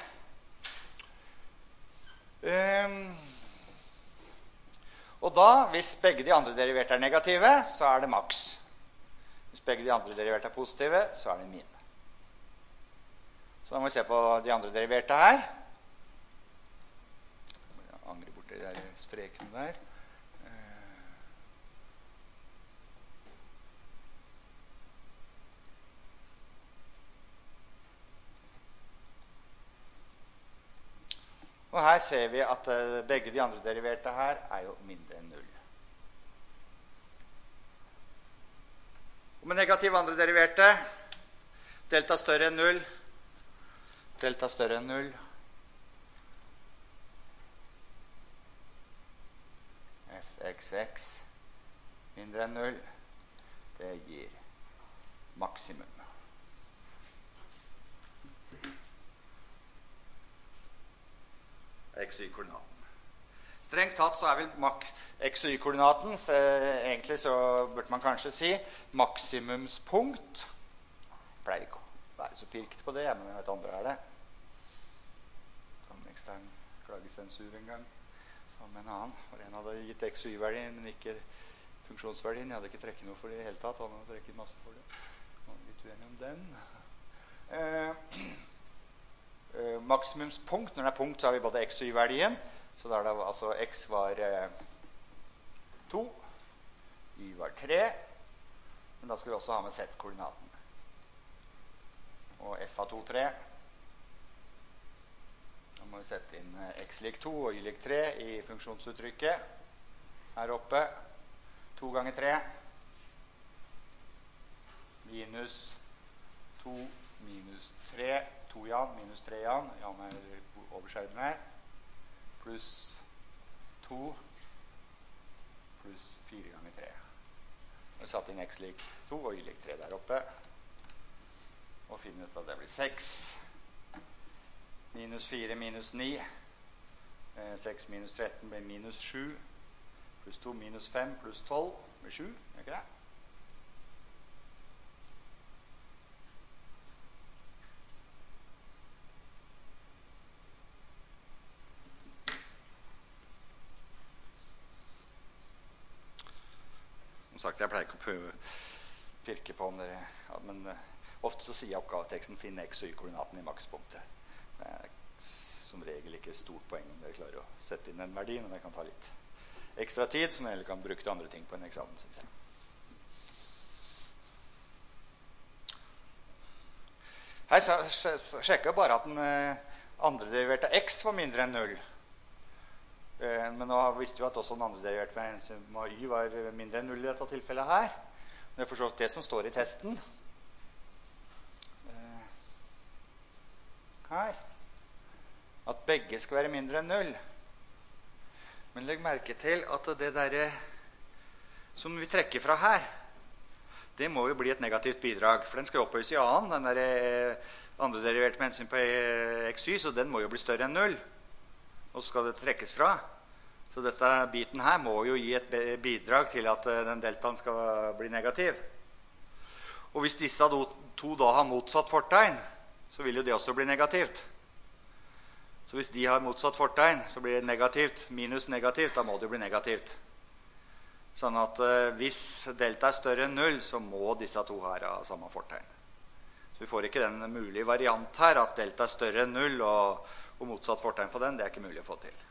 Um, og da, hvis begge de andre deriverte er negative, så er det maks. Hvis begge de andre deriverte er positive, så er det min. Så da må vi se på de andre deriverte her. Jeg angrer bort de der strekene der. Og her ser vi at begge de andre deriverte her er jo mindre enn null. Og med negativ andre deriverte, delta større enn null, delta større enn null, fxx mindre enn null, det gir maksimum. X og y-koordinaten. Strengt tatt så er vel x og y-koordinaten, egentlig så burde man kanskje si maksimumspunkt. Jeg pleier ikke å være så pirket på det, men jeg vet andre er det. En ekstern klagesensur en gang, sammen med en annen. For en hadde gitt x og y-verdien, men ikke funksjonsverdien. Jeg hadde ikke trekket noe for det i hele tatt, og han hadde trekket masse for det. Nå er vi litt uenige om den. Eh... Uh, maksimumspunkt, når det er punkt så har vi både x og y-verdien, så da er det altså x var uh, to, y var tre, men da skal vi også ha med z-koordinaten. Og f av to, tre, da må vi sette inn x lik to og y lik tre i funksjonsuttrykket. Her oppe, to ganger tre, minus to minus tre, to Jan, minus tre Jan, Jan er over skjermen her, pluss to, pluss fire ganger tre. Vi har satt inn x lik to og y lik tre der oppe, og finne ut at det blir seks. Minus fire minus ni, seks minus tretten blir minus sju, pluss to minus fem pluss tolv blir sju, er ikke det? Som sagt, jeg pleier ikke å pirke på om dere, ja, men uh, ofte så sier oppgaveteksten finn x og y-koordinaten i makspunktet. Det er som regel ikke stort poeng om dere klarer å sette inn en verdi, men det kan ta litt ekstra tid, som dere kan bruke til andre ting på en eksamen, synes jeg. Her sjekker jeg bare at den uh, andre deriverte x var mindre enn null. Men nå visste vi at også den andre deriverte med hensyn av y var mindre enn null i dette tilfellet her. Det er forstått det som står i testen. Her. At begge skal være mindre enn null. Men legg merke til at det der som vi trekker fra her, det må jo bli et negativt bidrag, for den skal opphøyes i annen, den der andre deriverte med hensyn på xy, så den må jo bli større enn null. Og så skal det trekkes fra. Så dette biten her må jo gi et bidrag til at den deltaen skal bli negativ. Og hvis disse to da har motsatt fortegn, så vil jo det også bli negativt. Så hvis de har motsatt fortegn, så blir det negativt. Minus negativt, da må det bli negativt. Sånn at hvis delta er større enn null, så må disse to her ha samme fortegn. Så vi får ikke den mulige variant her, at delta er større enn null, og og motsatt fortegn på den, det er ikke mulig å få til.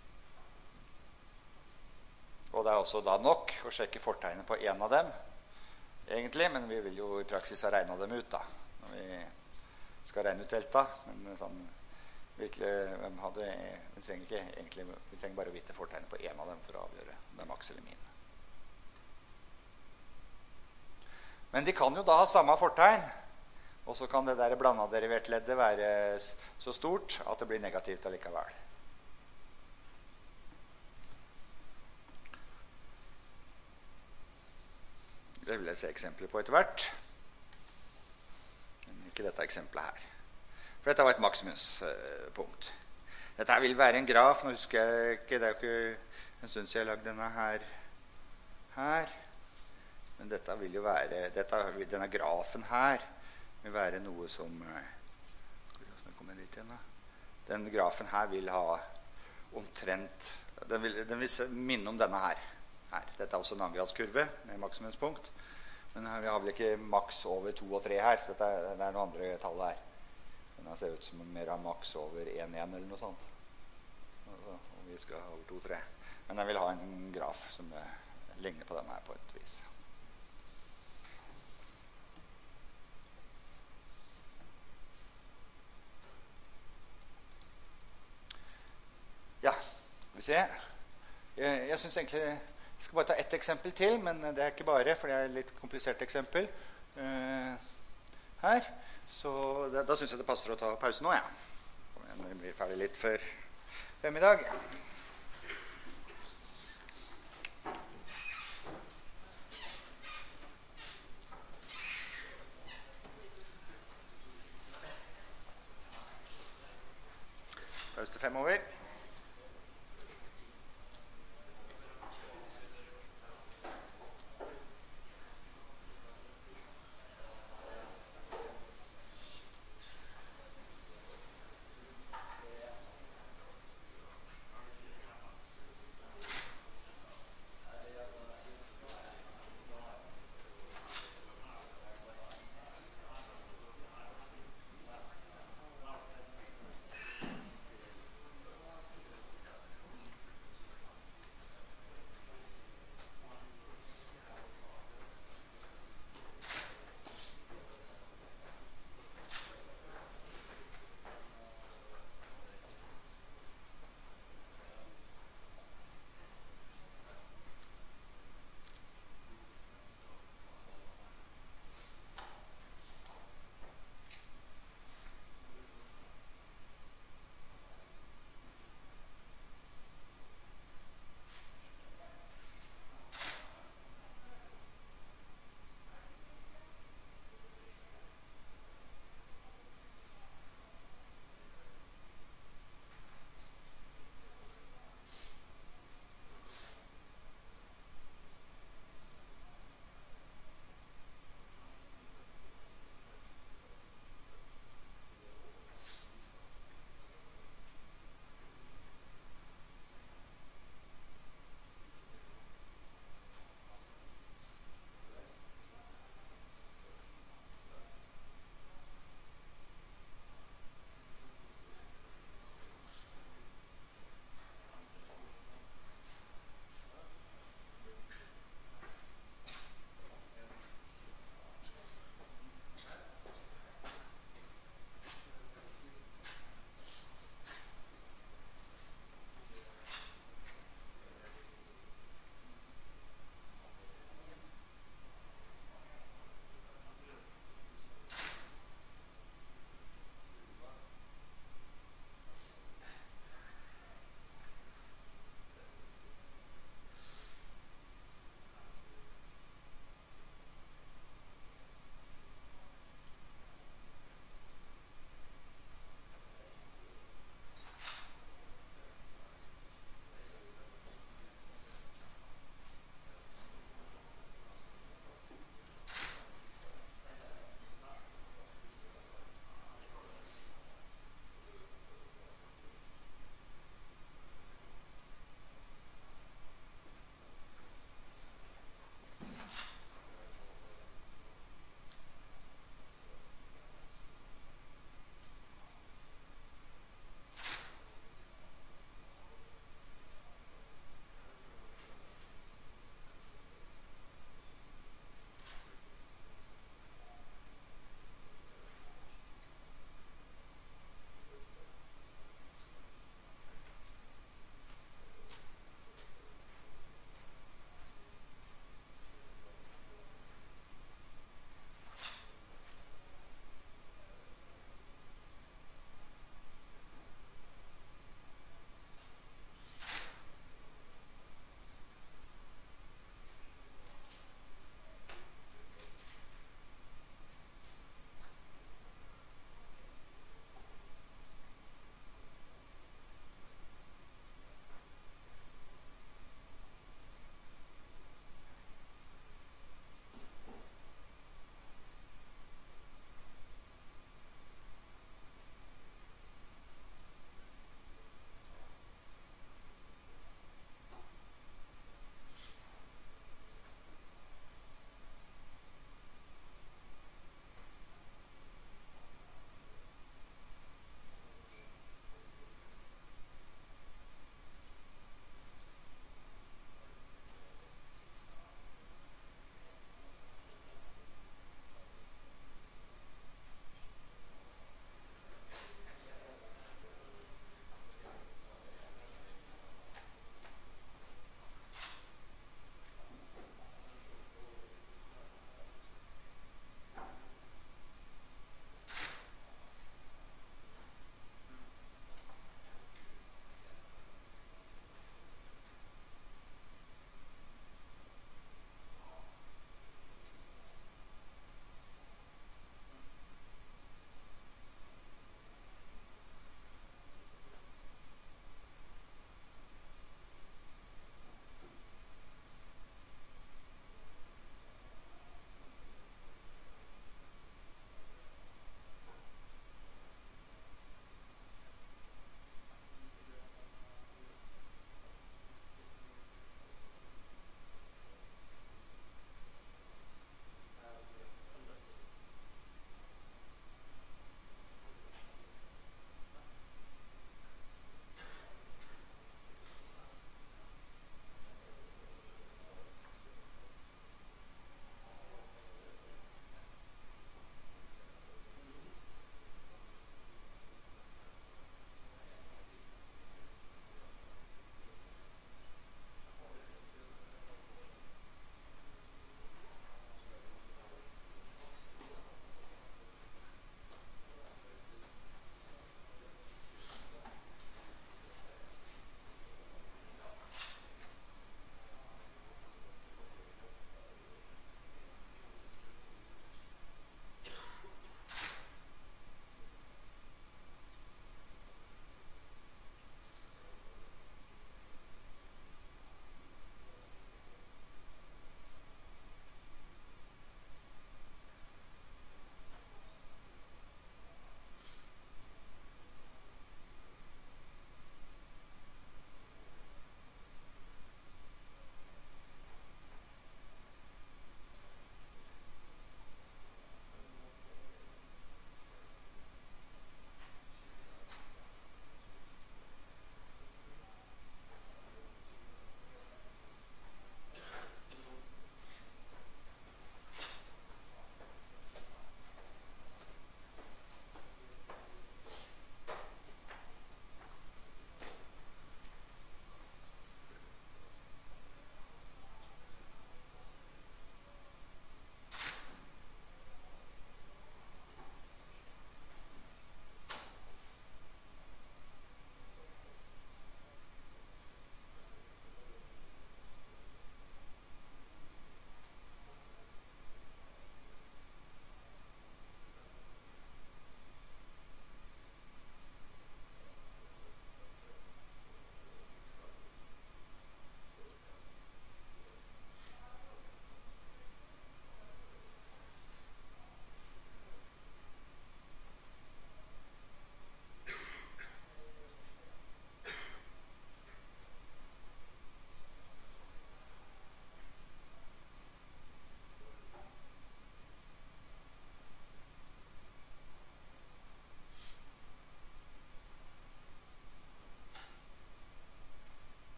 Og det er også da nok å sjekke fortegnet på en av dem, egentlig, men vi vil jo i praksis ha regnet dem ut da, når vi skal regne ut delta, men sånn, virkelig, hadde, vi trenger ikke egentlig, vi trenger bare å vite fortegnet på en av dem for å avgjøre om det er maks eller min. Men de kan jo da ha samme fortegn, og så kan det der blandet derivert leddet være så stort at det blir negativt allikevel. Det vil jeg se eksempler på etter hvert. Men ikke dette eksempelet her. For dette var et maksimumspunkt. Dette vil være en graf, nå husker jeg ikke, det er jo ikke en stund siden jeg lagde denne her, her. Men dette vil jo være, dette, denne grafen her, vil være noe som igjen, den grafen her vil ha omtrent den vil, den vil minne om denne her. her dette er også en angradskurve med maksimumspunkt, men vi har vel ikke maks over to og tre her, så dette er, det er noen andre tall her. Den ser ut som mer har maks over en en eller noe sånt, og vi skal ha over to tre, men den vil ha en graf som ligner på denne her på et vis. Ja, skal vi se. Jeg, jeg synes egentlig, jeg skal bare ta ett eksempel til, men det er ikke bare, for det er et litt komplisert eksempel uh, her. Så da, da synes jeg det passer å ta pause nå, ja. Vi blir ferdig litt før fem i dag. Pause til fem over.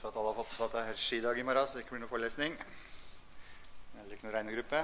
for at alle har fått med seg at det er skidag i morgen, så det ikke blir noe forelesning. Eller ikke noe regnegruppe.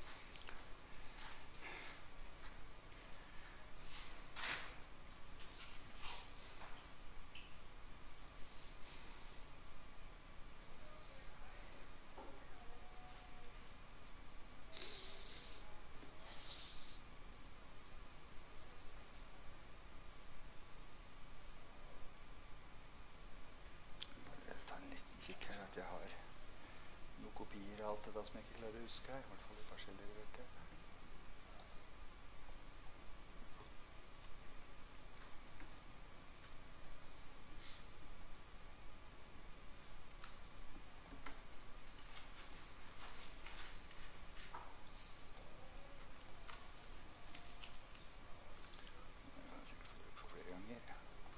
Som jeg ikke klarer å huske her, i hvert fall i partiellderiverte. Jeg kan sikkert få det på flere ganger.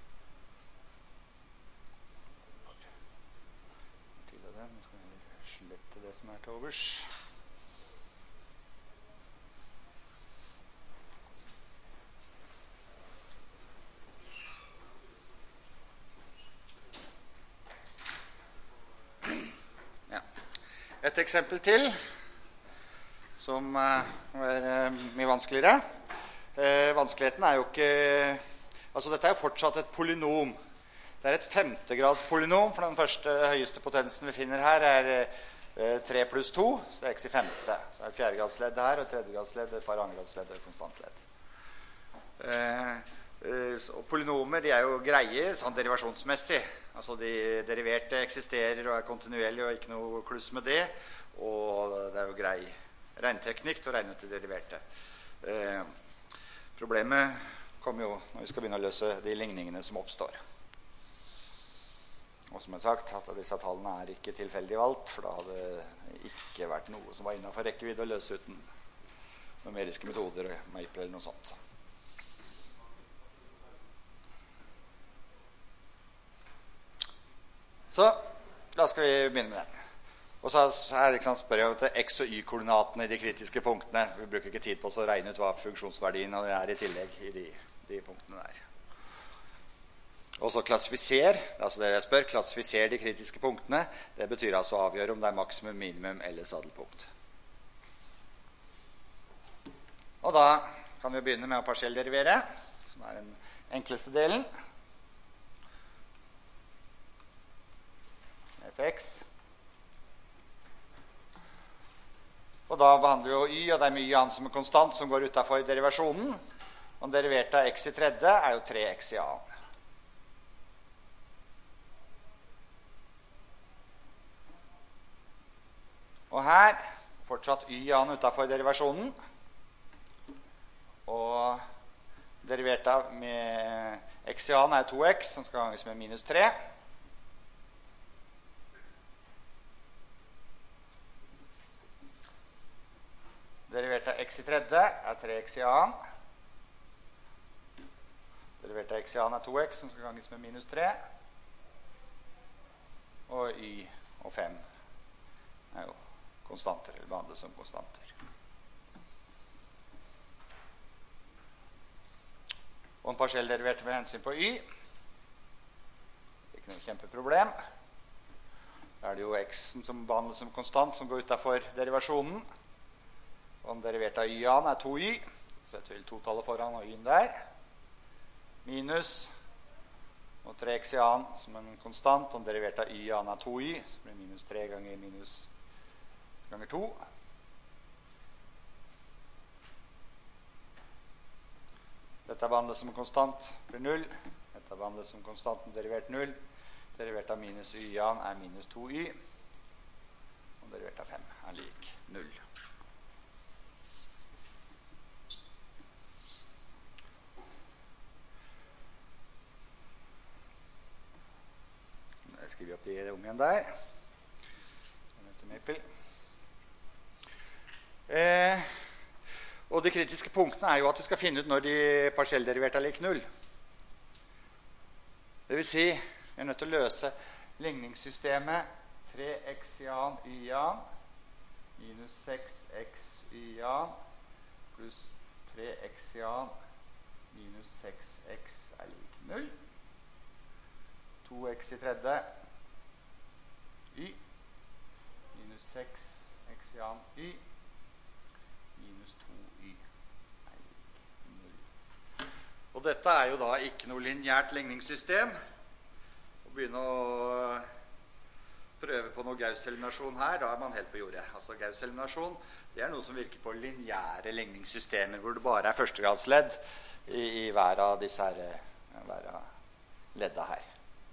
Til av den, nå skal jeg slette det som er til overs. Ja. Et eksempel til, som uh, er uh, mye vanskeligere. Uh, vanskeligheten er jo ikke... Altså, dette er jo fortsatt et polynom. Det er et femtegrads polynom, for den første høyeste potensen vi finner her er eh, tre pluss to, så det er x i femte. Så det er et fjerdegradsledd her, og et tredjegradsledd, et par andregradsledd og et konstantledd. Eh, eh, og polynomer, de er jo greie sånn derivasjonsmessig. Altså, de deriverte eksisterer og er kontinuerlige, og ikke noe kluss med det. Og det er jo grei regnteknikk til å regne ut de deriverte. Eh, problemet kommer jo når vi skal begynne å løse de ligningene som oppstår. Og som jeg har sagt, at disse tallene er ikke tilfeldig valgt, for da hadde det ikke vært noe som var innenfor rekkevidde å løse uten numeriske metoder, Maple eller noe sånt. Så, da skal vi begynne med den. Og så her, ikke sant, spør jeg til x- og y-koordinatene i de kritiske punktene. Vi bruker ikke tid på å regne ut hva funksjonsverdien er i tillegg i de, de punktene der. Og så klassifiser, altså det jeg spør, klassifiser de kritiske punktene. Det betyr altså å avgjøre om det er maksimum, minimum eller sadelpunkt. Og da kan vi begynne med å partiellderivere, som er den enkleste delen. Fx. Og da behandler vi jo y, og det er mye annet som er konstant som går utenfor derivasjonen. Og den deriverte av x i tredje er jo tre x i annen. Og her, fortsatt y-an utenfor derivasjonen. Og derivert av med x i annen er to x, som skal ganges med minus tre. Derivert av x i tredje er tre x i annen. Derivert av x i annen er to x, som skal ganges med minus tre. Og y og fem er jo konstanter, eller behandles som konstanter. Og en partiell deriverte med hensyn på y. Ikke noe kjempeproblem. Da er det jo x-en som behandles som konstant, som går utenfor derivasjonen. Og den deriverte av y-an er to y. Så setter vi totallet foran og y-en der. Minus og tre x i annen som en konstant. Og den deriverte av y-an er to y. Så blir det minus tre ganger minus ganger to. Dette behandles som konstant blir null. Dette behandles som konstanten derivert null. Derivert av minus y-an er minus to y. Og derivert av fem er lik null. Jeg skriver opp de om igjen der. Maple. Eh, og de kritiske punktene er jo at vi skal finne ut når de partiellderiverte er lik null. Det vil si, vi er nødt til å løse ligningssystemet tre x i annen y i annen minus seks x y i annen pluss tre x i annen minus seks x er lik null. to x i tredje y. Minus seks x i annen y. Minus to y. Er lik null. Og dette er jo da ikke noe lineært ligningssystem. Å begynne å prøve på noe Gauss-eliminasjon her, da er man helt på jordet. Altså Gauss-eliminasjon, det er noe som virker på lineære ligningssystemer, hvor det bare er førstegradsledd i, i hver av disse her, hver av ledda her.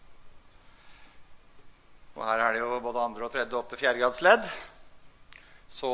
Og her er det jo både andre og tredje opp til fjerdegradsledd. Så,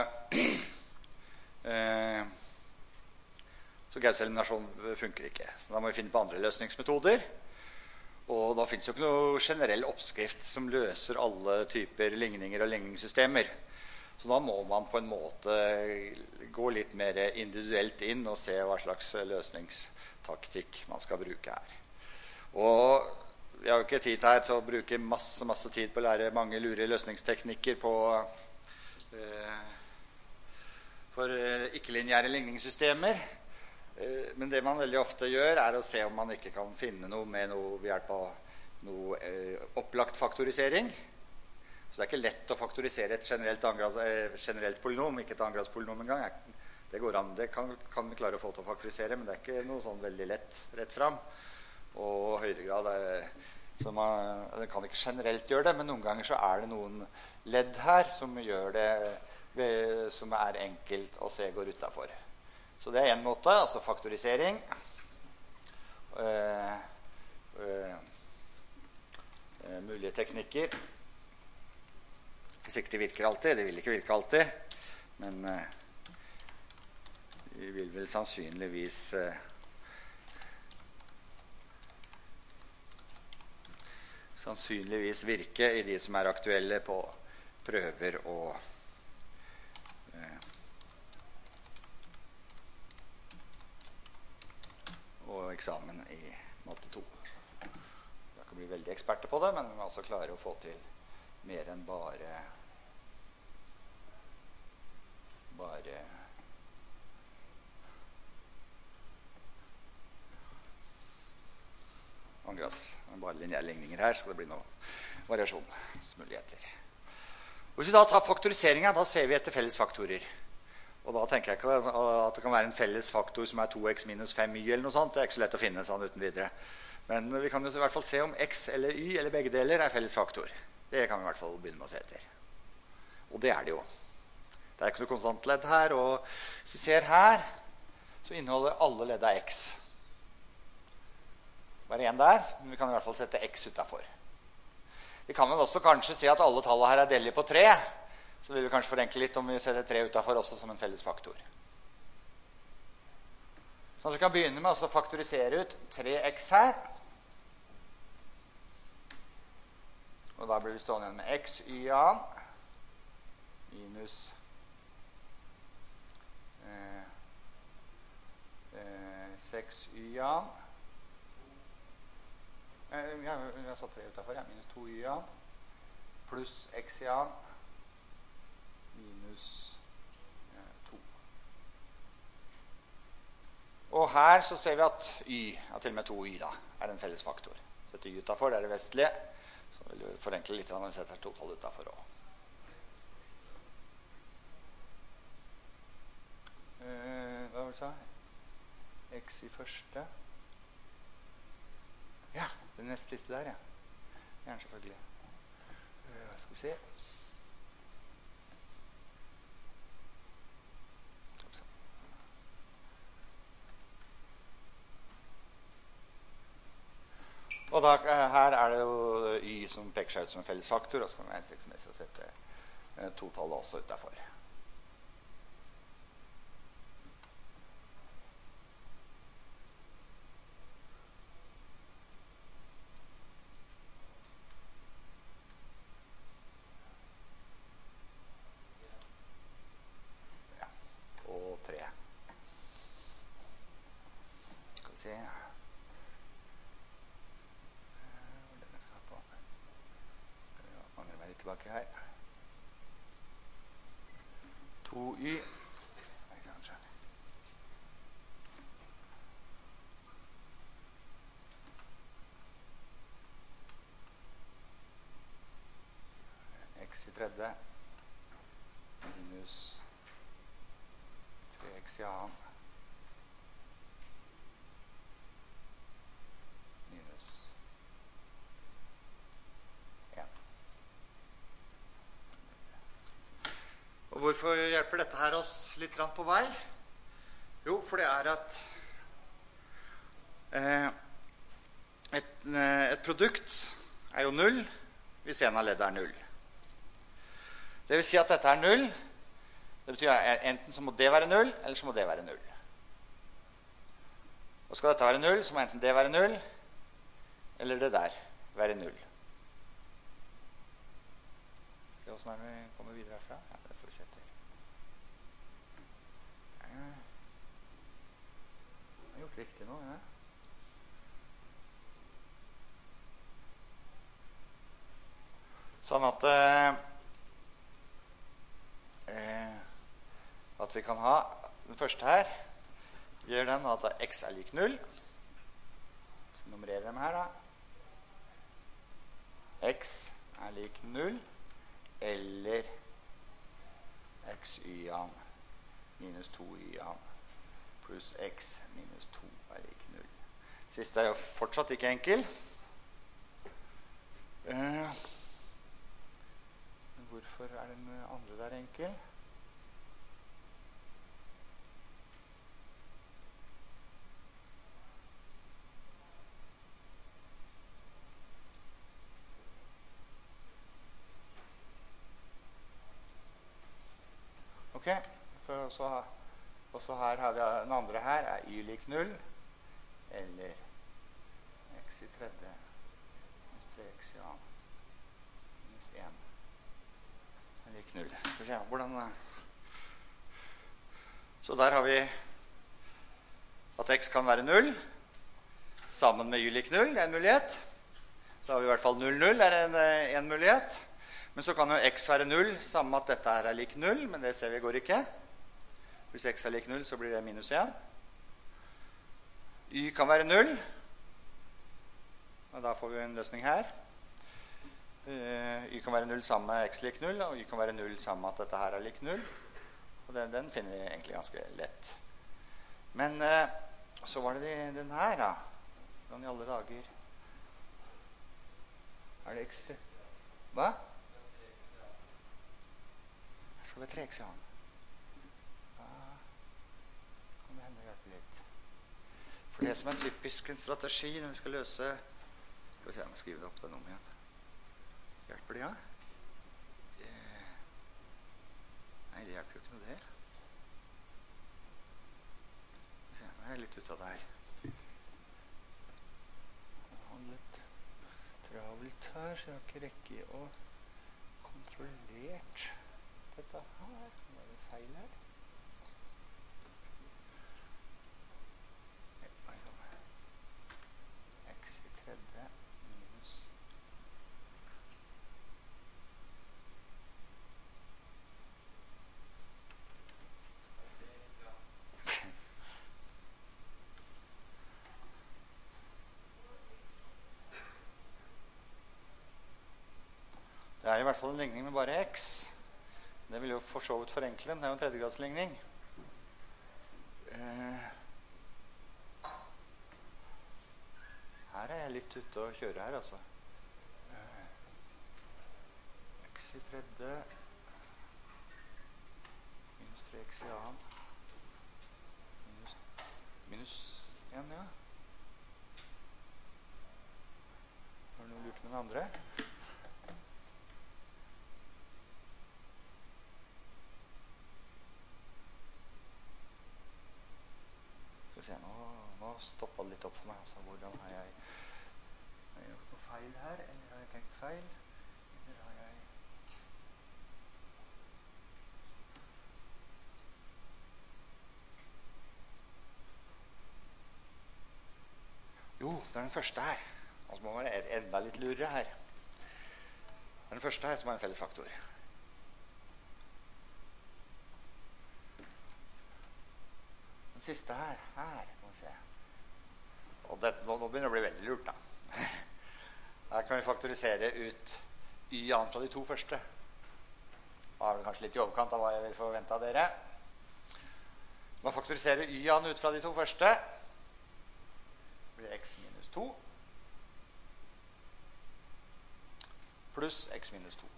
eh, så Gauss-eliminasjon funker ikke. Så da må vi finne på andre løsningsmetoder. Og da finnes jo ikke noe generell oppskrift som løser alle typer ligninger og ligningssystemer. Så da må man på en måte gå litt mer individuelt inn og se hva slags løsningstaktikk man skal bruke her. Og vi har jo ikke tid her til å bruke masse, masse tid på å lære mange lure løsningsteknikker på, eh, for ikke-lineære ligningssystemer. Men det man veldig ofte gjør, er å se om man ikke kan finne noe med noe ved hjelp av noe eh, opplagt faktorisering. Så det er ikke lett å faktorisere et generelt, angrad, eh, generelt polynom, ikke et angradspolynom en gang. Det går an, det kan, kan vi klare å få til å faktorisere, men det er ikke noe sånn veldig lett rett fram. Og høyregrad er, så man, det kan ikke generelt gjøre det, men noen ganger så er det noen ledd her som gjør det, som er enkelt å se går utenfor. Så det er en måte, altså faktorisering. Uh, uh, uh, mulige teknikker. Ikke sikkert de virker alltid, de vil ikke virke alltid, men uh, de vil vel sannsynligvis uh, sannsynligvis virke i de som er aktuelle på prøver og og eksamen i matte to. Jeg kan bli veldig eksperter på det, men vi må også klare å få til mer enn bare bare angras. Bare lineære ligninger her, så det blir noe variasjonsmuligheter. Hvis vi da tar faktoriseringen, da ser vi etter felles faktorer. Og da tenker jeg ikke at det kan være en felles faktor som er to x minus fem y eller noe sånt. Det er ikke så lett å finne sånn uten videre. Men vi kan jo i hvert fall se om x eller y eller begge deler er felles faktor. Det kan vi i hvert fall begynne med å se etter. Og det er det jo. Det er ikke noe konstant ledd her. Og hvis vi ser her, så inneholder alle ledd av x. Bare en der, men vi kan i hvert fall sette x utenfor. Vi kan vel også kanskje si at alle tallene her er delige på tre. Så vil vi kanskje forenkle litt om vi setter tre utenfor også som en felles faktor. Så vi kan begynne med å faktorisere ut tre x her. Og da blir vi stående igjen med x y annen minus eh, eh, seks y annen. Eh, ja, vi har satt tre utenfor, ja. Minus to y annen. Pluss x y annen. Minus eh, to. Og her så ser vi at y, ja, til og med to y da, er en felles faktor. Setter y utenfor, det er det vestlige. Så vil vi forenkle litt når vi setter totall utenfor også. Eh, hva var det sa? X i første. Ja, det neste siste der, ja. Ja, selvfølgelig. Eh, skal vi se. Og da, her er det jo y som peker seg ut som en felles faktor, og så kan vi hensiktsmessig å sette eh, to tall også utenfor. Ja, og tre. Skal vi se. Tilbake her. to y. Kanskje. tredje minus tre x i annen minus en. Og hvorfor hjelper dette her oss litt på vei? Jo, for det er at eh, et, et produkt er jo null hvis en av leddet er null. Det vil si at dette er null. Det betyr at enten så må det være null, eller så må det være null. Og skal dette være null, så må enten det være null, eller det der være null. Se hvordan vi kommer videre herfra. Ja, det får vi se til. Ja. Jeg har gjort riktig nå, ja. Sånn at eh, at vi kan ha den første her gjør den at x er lik null. Nummererer dem her da. X er lik null eller x y-an minus to y-an pluss x minus to er lik null. Siste er jo fortsatt ikke enkel. Uh, hvorfor er den andre der enkel? Ok, for også, også her har vi den andre her er y lik null eller x i tredje minus tre x i annen minus en er lik null. Skal vi se hvordan så der har vi at x kan være null sammen med y lik null, det er en mulighet. Så har vi i hvert fall null null er en, en mulighet. Men så kan jo x være null, sammen med at dette her er lik null, men det ser vi går ikke. Hvis x er lik null, så blir det minus en. Y kan være null, og da får vi en løsning her. Y kan være null sammen med x lik null, og y kan være null sammen med at dette her er lik null. Og den, den finner vi egentlig ganske lett. Men så var det den her da. Hvordan i alle dager? Er det x? Hva? Her skal vi tre x i annen. Da kan det hende hjelpe litt. For det som er typisk en strategi når vi skal løse skal vi se om jeg skriver det opp den om igjen. Hjelper det, ja? Eh, nei, det hjelper jo ikke noe det. Skal vi se, nå er jeg litt ut av det her. Jeg har litt travelt her, så jeg har ikke rekke å kontrollert dette her. Nå er det feil her. X i tredje minus det er i hvert fall en ligning med bare x. Det vil jo for så vidt forenkle, men det er jo en tredjegradsligning. Eh, her er jeg litt ute å kjøre her, altså. Eh, x i tredje minus tre x i annen minus, minus en, ja. Har du noe lurt med den andre? Se, nå, nå stoppet det litt opp for meg. Altså, hvordan har jeg, har jeg gjort noe feil her? Eller har jeg tenkt feil? Eller har jeg... Jo, det er den første her. Og så må man være enda litt lurere her. Det er den første her som er en felles faktor. Den siste her, her kan man se. Og det, nå, nå begynner det å bli veldig lurt da. Her kan vi faktorisere ut y-an fra de to første. var vel kanskje litt i overkant av hva jeg vil forvente av dere. Man faktoriserer y-an ut fra de to første. Det blir x minus to. Pluss x minus to.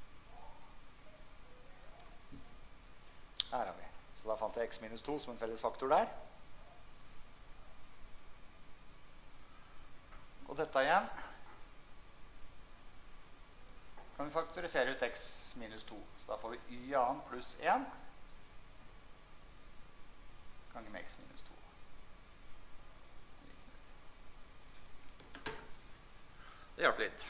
Her har vi. Så da fant jeg x minus to som en felles faktor der. Og dette igjen kan vi faktorisere ut x minus to. Så da får vi y-an pluss en ganger med x minus to. Det hjelper litt.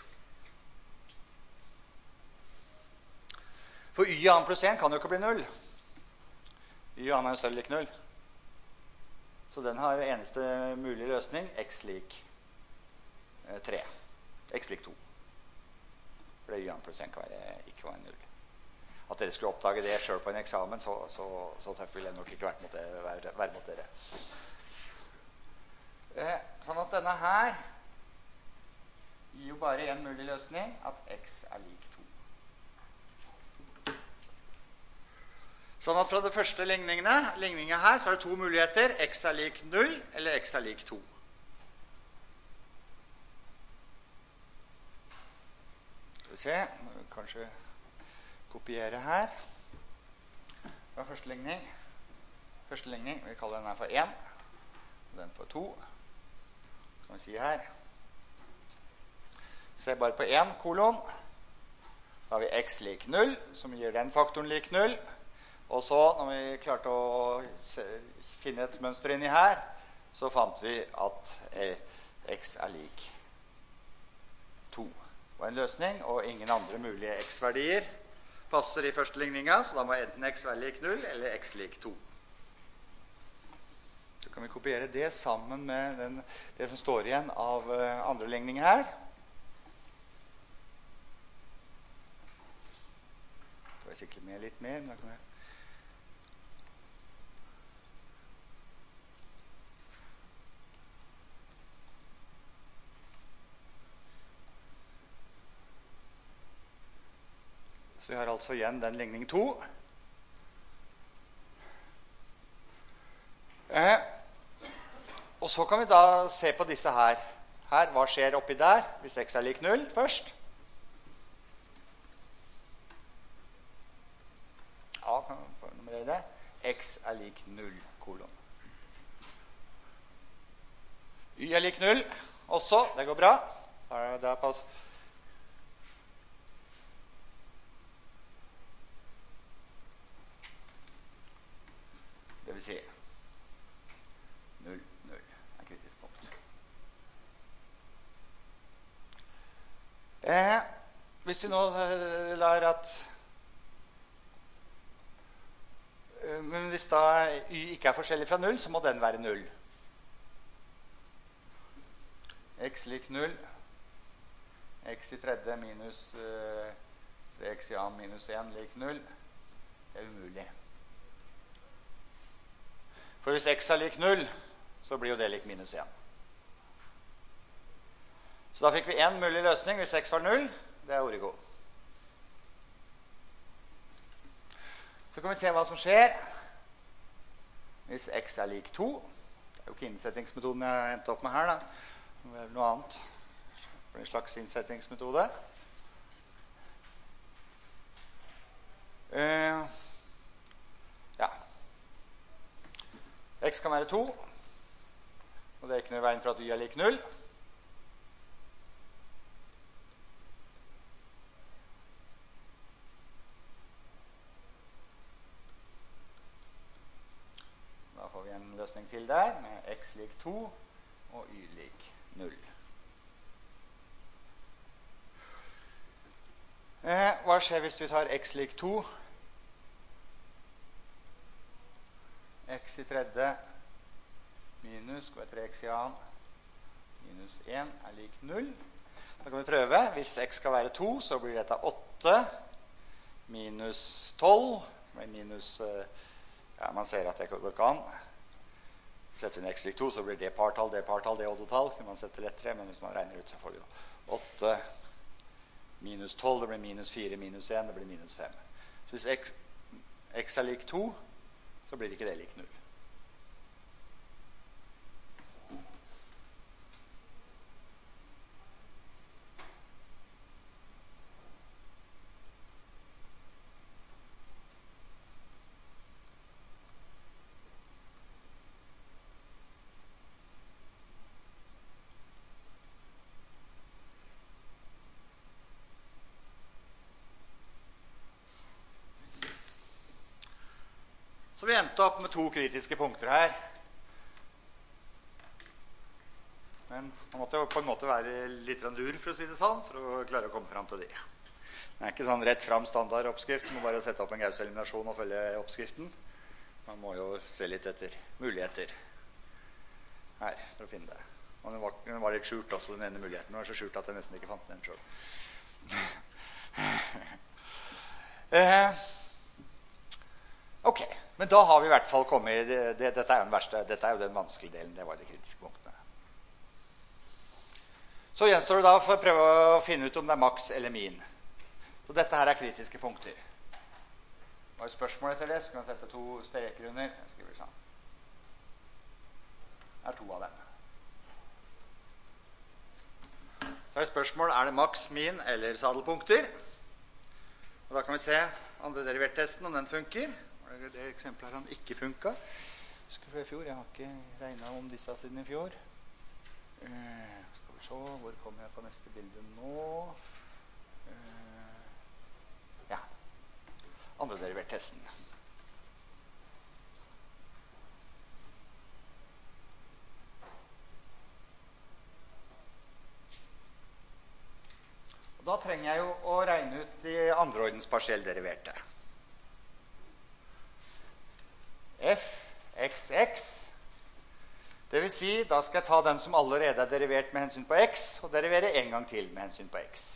For y-an pluss en kan jo ikke bli null. Y-an er jo selv lik null. Så den har eneste mulige løsning, x lik tre. X lik to. For det y-an pluss en kan være, ikke være null. At dere skulle oppdage det selv på en eksamen, så, så, så tøff vil jeg nok ikke være mot, det, være, være mot dere. Eh, sånn at denne her gir jo bare en mulig løsning, at x er lik to. Sånn at fra det første ligningene, ligningene her, så er det to muligheter. X er lik null, eller x er lik to. Skal vi se, nå vil vi kanskje kopiere her. Fra første ligning. Første ligning, vi kaller den her for en, og den for to. Så kan vi si her. Se bare på en kolon. Da har vi x lik null, som gir den faktoren lik null. Og så, når vi klarte å se, finne et mønster inni her, så fant vi at eh, x er lik to. Det var en løsning, og ingen andre mulige x-verdier passer i første ligninga, så da må enten x være lik null, eller x lik to. Så kan vi kopiere det sammen med den, det som står igjen av uh, andre ligning her. Det får jeg sikkert med litt mer, men da kan jeg Så vi har altså igjen den ligning to. Eh, og så kan vi da se på disse her. Her, hva skjer oppi der, hvis x er lik null først? Ja, kan vi få nummerere det. X er lik null, kolon. Y er lik null også, det går bra. Det er på det vil si null, null er kritisk punkt. Eh, hvis vi nå eh, lar at eh, men hvis da y ikke er forskjellig fra null, så må den være null. X lik null. X i tredje minus eh, tre x i annen minus en lik null. Det er umulig. For hvis x er lik null, så blir jo det lik minus en. Så da fikk vi en mulig løsning hvis x var null. Det er origo. Så kan vi se hva som skjer hvis x er lik to. Det er jo ikke innsettingsmetoden jeg har hentet opp med her, da. Det er noe annet. Det blir en slags innsettingsmetode. Uh, ja. X kan være to, og det er ikke noe i veien for at y er lik null. Da får vi en løsning til der, med x lik to og y lik null. Eh, hva skjer hvis vi tar x lik to? X i tredje minus, skal være tre x i annen, minus en er lik null. Da kan vi prøve. Hvis x skal være to, så blir dette åtte minus tolv, minus, ja, man ser at det går ikke an. Setter vi en x lik to, så blir det partall, det partall, det oddetall. Kan man sette lettere, men hvis man regner ut, så får vi jo åtte minus tolv, det blir minus fire, minus en, det blir minus fem. Så Hvis x, x er lik to, så blir ikke det lik null. Så vi endte opp med to kritiske punkter her. Men man måtte jo på en måte være litt lur, for å si det sånn, for å klare å komme frem til det. Det er ikke sånn rett frem standard oppskrift, man må bare sette opp en Gauss-eliminasjon og følge oppskriften. Man må jo se litt etter muligheter her, for å finne det. Og den var, den var litt skjult også, den ene muligheten. Den var så skjult at jeg nesten ikke fant den selv. eh, ok, men da har vi i hvert fall kommet i det, det, dette, er jo den verste, dette er jo den vanskelige delen, det var de kritiske punktene. Så gjenstår det da for å prøve å finne ut om det er maks eller min. Så dette her er kritiske punkter. Har du spørsmål etter det, så kan jeg sette to streker under. Jeg skriver sånn. Det er to av dem. Så er det spørsmål, er det maks, min eller sadelpunkter? Og da kan vi se andre derivert-testen, om den funker. Det eksempelet her han ikke funket. Husker du i fjor? Jeg har ikke regnet om disse siden i fjor. Eh, skal vi se, hvor kommer jeg på neste bilde nå? Eh, ja. Andre derivert-testen. Og da trenger jeg jo å regne ut de andreordens partiellderiverte. F, x, x. Det vil si, da skal jeg ta den som allerede er derivert med hensyn på x, og derivere en gang til med hensyn på x.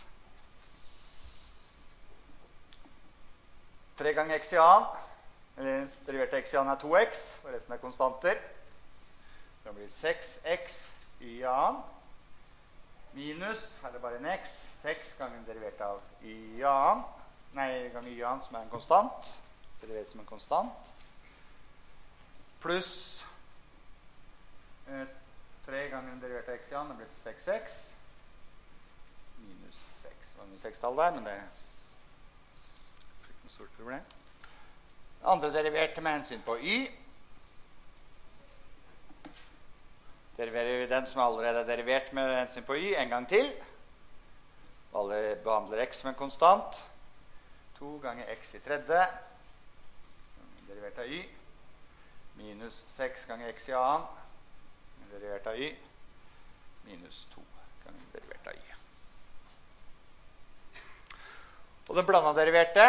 tre ganger x i annen, eller derivert x i annen er to x, og resten er konstanter. Da blir det seks x i annen, minus, her er det bare en x, seks ganger derivert av y annen, nei, ganger y annen som er en konstant, derivert som en konstant, pluss eh, tre ganger derivert av x i annen, det blir seks x, minus seks. Det var mye sekstall der, men det er ikke noe stort problem. Andre deriverte med hensyn på y. Deriverer vi den som allerede er derivert med hensyn på y en gang til. Alle behandler x som en konstant. to ganger x i tredje, derivert av y, minus seks ganger x i annen, derivert av y, minus to ganger derivert av y. Og den blanda deriverte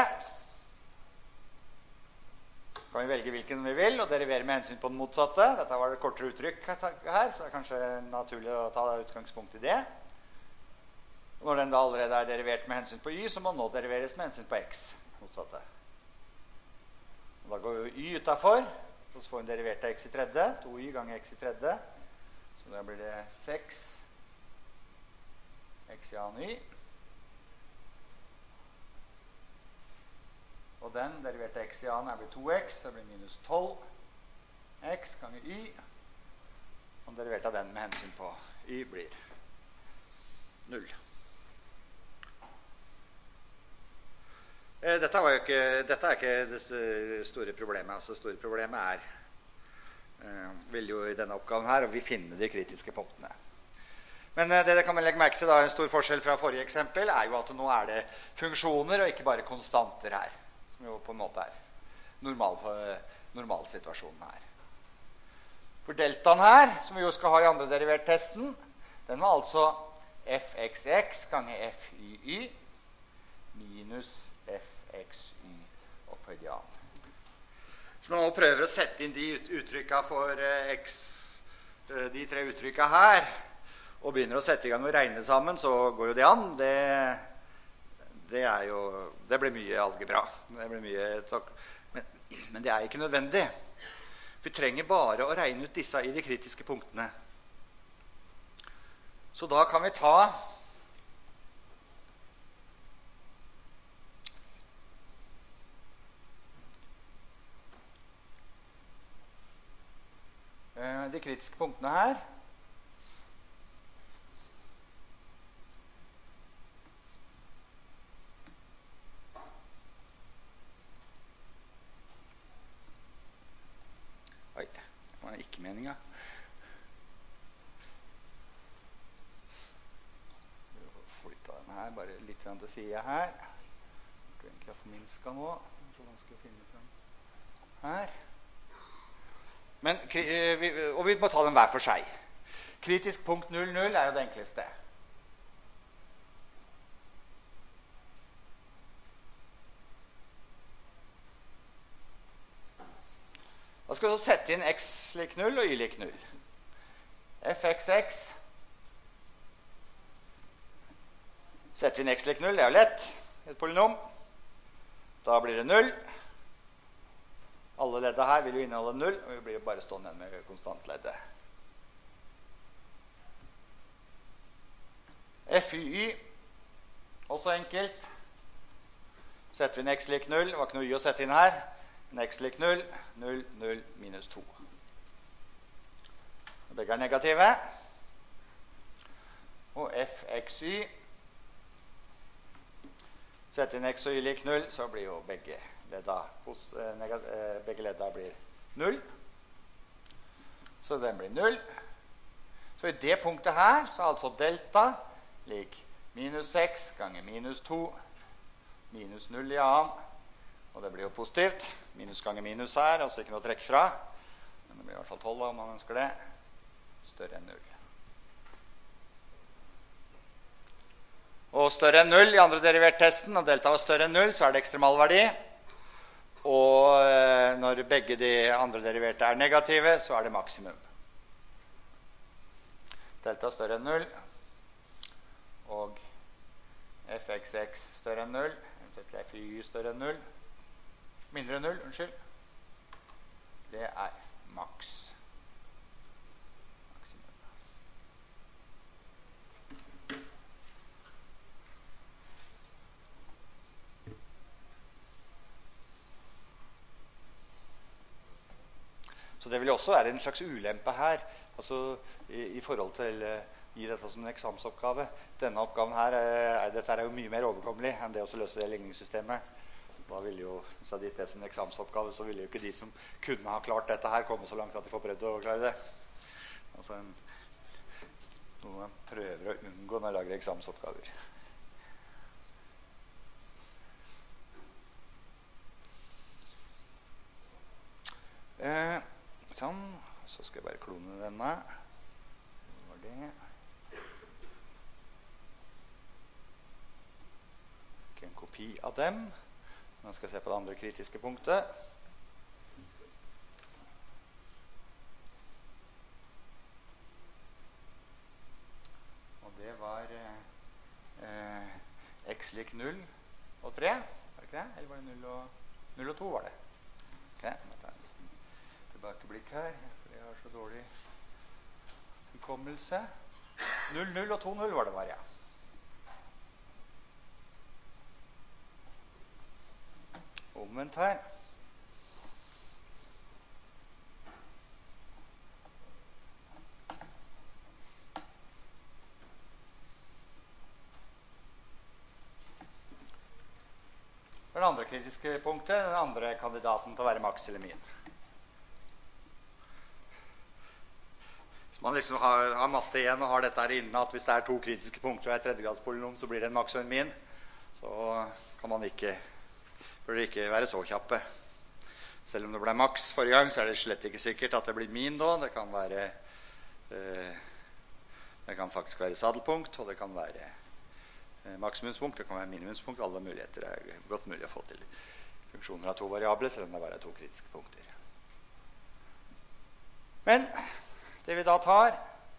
kan vi velge hvilken vi vil, og derivere med hensyn på den motsatte. Dette var det kortere uttrykk her, så det er kanskje naturlig å ta utgangspunkt i det. Og når den da allerede er derivert med hensyn på y, så må den nå deriveres med hensyn på x, motsatte. Og da går jo y utenfor, så får vi en derivert av x i tredje, to y ganger x i tredje, så da blir det seks x i annen y. Og den derivert av x i annen er blir to x, så blir minus tolv x ganger y. Og derivert av den med hensyn på y blir null. Dette, var jo ikke, dette er ikke det store problemet. Altså, det store problemet er eh, vil jo i denne oppgaven her, og vi finner de kritiske punktene. Men eh, det det kan man legge merke til, da, en stor forskjell fra forrige eksempel, er jo at nå er det funksjoner og ikke bare konstanter her, som jo på en måte er normal, normalsituasjonen her. For deltaen her, som vi jo skal ha i andre derivert-testen, den var altså fxx ganger fyy minus fxy opphøyd i annen. Så man nå prøver å sette inn de uttrykka for x, de tre uttrykka her, og begynner å sette i gang og regne sammen, så går jo det an. Det, det er jo, det blir mye algebra. Det blir mye, men, men det er ikke nødvendig. Vi trenger bare å regne ut disse i de kritiske punktene. Så da kan vi ta de kritiske punktene her. Oi, det var ikke meningen. Flytta den her, bare litt til siden her. Jeg tror egentlig jeg får minska nå. Det er så vanskelig å finne frem her. Men, og vi må ta dem hver for seg. Kritisk punkt null null er jo det enkleste. Da skal vi så sette inn x lik null og y lik null. fxx. Setter vi inn x lik null, det er jo lett. Et polynom. Da blir det null. Alle leddet her vil jo inneholde null, og vi blir jo bare stående igjen med konstantleddet. Fy, også enkelt. Setter vi inn x lik null, det var ikke noe y å sette inn her. En x lik null, null, null, minus to. Begge er negative. Og fxy. Setter inn x og y lik null, så blir jo begge ledda, hos, eh, begge ledda blir null. Så den blir null. Så i det punktet her, så er altså delta lik minus seks ganger minus to, minus null i annen. Og det blir jo positivt. Minus ganger minus her, altså ikke noe trekk fra. Men det blir i hvert fall tolv om man ønsker det. Større enn null. Og større enn null i andre derivert-testen, og delta var større enn null, så er det ekstremalverdi. Og når begge de andre deriverte er negative, så er det maksimum. Delta er større enn null, og fxx større enn null, eventuelt fy større enn null, mindre enn null, unnskyld. Det er maks. Maksimum. Så det vil også være en slags ulempe her, altså i, i forhold til uh, gi dette som en eksamensoppgave. Denne oppgaven her, er, dette er jo mye mer overkommelig enn det å løse det ligningssystemet. Da ville jo, hvis jeg hadde gitt det som en eksamensoppgave, så ville jo ikke de som kunne ha klart dette her, komme så langt at de får prøvd å klare det. Altså en, noe man prøver å unngå når man lager eksamensoppgaver. Eh, sånn, så skal jeg bare klone denne. Det var det. Ikke en kopi av dem. Nå skal jeg se på det andre kritiske punktet. Og det var eh, x lik null og tre. Var det ikke det? Eller var det null og, null og to var det? Ok, tilbakeblikk her, for jeg har så dårlig hukommelse. null null og to null var det var, ja. Omvendt her. Det andre kritiske punktet, den andre kandidaten til å være maks eller min. Hvis man liksom har, har matte igjen og har dette her inne, at hvis det er to kritiske punkter og et tredjegradspolynom, så blir det en maks og en min, så kan man ikke, bør det ikke være så kjappe. Selv om det ble maks forrige gang, så er det slett ikke sikkert at det blir min da. Det kan være, eh, det kan faktisk være sadelpunkt, og det kan være eh, maksimumspunkt, det kan være minimumspunkt. Alle muligheter er godt mulig å få til funksjoner av to variabler, selv om det bare er to kritiske punkter. Men det vi da tar,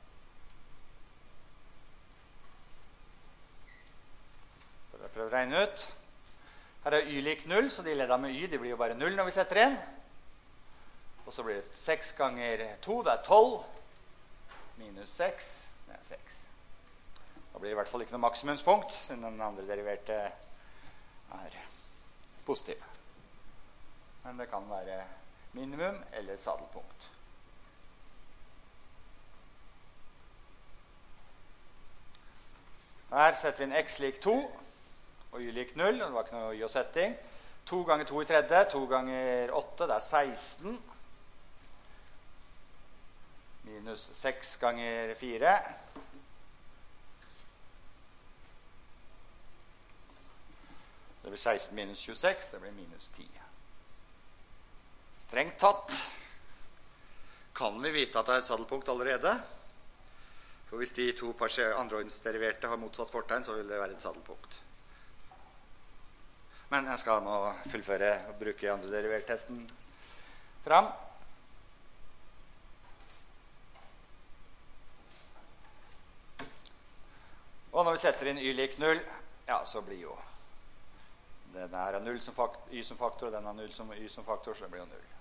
for å prøve å regne ut, her er y lik null, så de ledda med y, de blir jo bare null når vi setter inn. Og så blir det seks ganger to, det er tolv, minus seks, det er seks. Da blir det i hvert fall ikke noe maksimumspunkt, siden den andre deriverte er positiv. Men det kan være minimum eller sadelpunkt. Her setter vi en x lik to, og y lik null, og det var ikke noe y å sette inn. to ganger to i tredje, to ganger åtte, det er seksten. Minus seks ganger fire. Det blir seksten minus tjueseks, det blir minus ti. Strengt tatt kan vi vite at det er et saddelpunkt allerede. For hvis de to andreordensderiverte har motsatt fortegn, så vil det være et saddelpunkt. Men jeg skal nå fullføre og bruke andrederivertesten fram. Og når vi setter inn y lik null, ja, så blir jo den her er null som faktor, y som faktor, og den er null som y som faktor, så det blir jo null.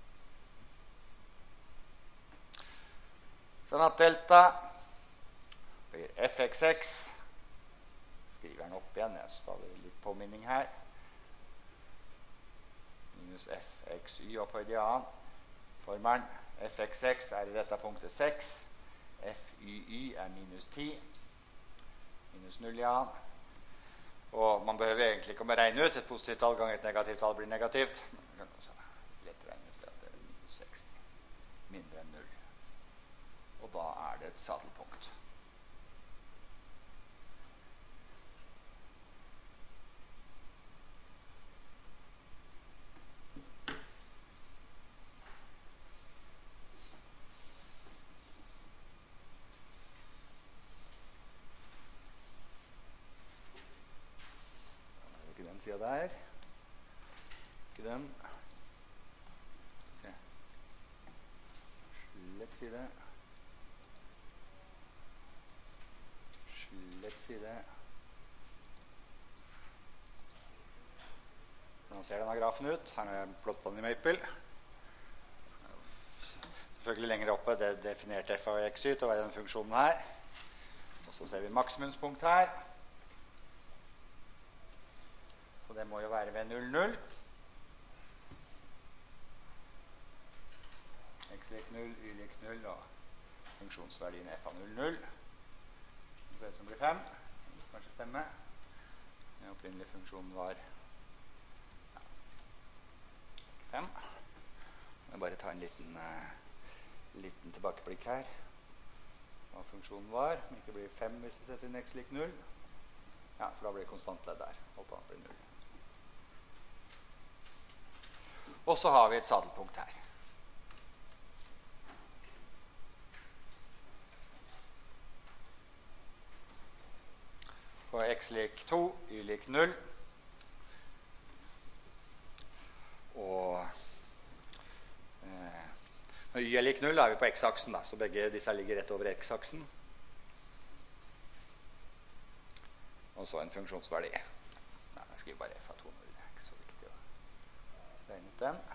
Sånn at delta blir fxx. Skriver den opp igjen, jeg stadig litt påminning her. Minus fxy opphøyd i annen. Formelen fxx er i dette punktet seks. Fy er minus ti. Minus null i annen. Og man behøver egentlig ikke å regne ut et positivt tall ganger et negativt tall blir negativt. Man kan også lett regne ut at det er minus seksti. Mindre enn null. Og da er det et sadelpunkt. Sida der. Ikke den. Se. Slett side. Slett side. Hvordan ser denne grafen ut? Her har jeg plottet den i Maple. Selvfølgelig lenger oppe, det definerte f av x ut, og hva er den funksjonen her. Og så ser vi maksimumspunkt her. Og det må jo være ved null null. X lik null, y lik null, og funksjonsverdien f av null null. Det ser ut som det blir fem. Det skal kanskje stemme. Den opprinnelige funksjonen var ja, fem. Jeg må bare ta en liten, uh, liten tilbakeblikk her. Hva funksjonen var. Om ikke blir fem hvis vi setter inn x lik null. Ja, for da blir det konstantledd der. Alt annet blir null. Og så har vi et sadelpunkt her. På x lik to, y lik null. Og eh, når y er lik null, er vi på x-aksen, da, så begge disse ligger rett over x-aksen. Og så en funksjonsverdi. Nei, jeg skriver bare f av to null. Det er ikke så viktig å regne ut den.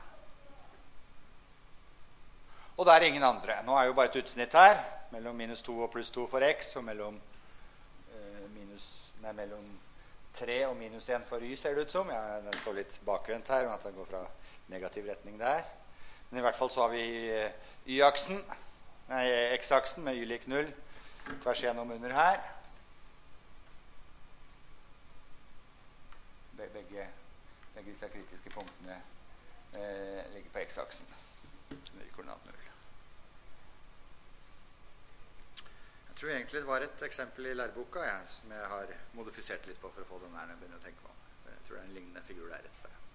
Og det er ingen andre. Nå er jo bare et utsnitt her, mellom minus to og pluss to for x, og mellom, eh, minus, nei, mellom tre og minus en for y, ser det ut som. Ja, den står litt bakvendt her, at den går fra negativ retning der. Men i hvert fall så har vi eh, y-aksen, nei, x-aksen med y lik null, tvers gjennom under her. Begge, begge disse kritiske punktene eh, ligger på x-aksen. Som ligger koordinat null. Jeg tror egentlig det var et eksempel i læreboka ja, som jeg har modifisert litt på for å få den her når jeg begynner å tenke på den. Jeg tror det er en lignende figur der et sted.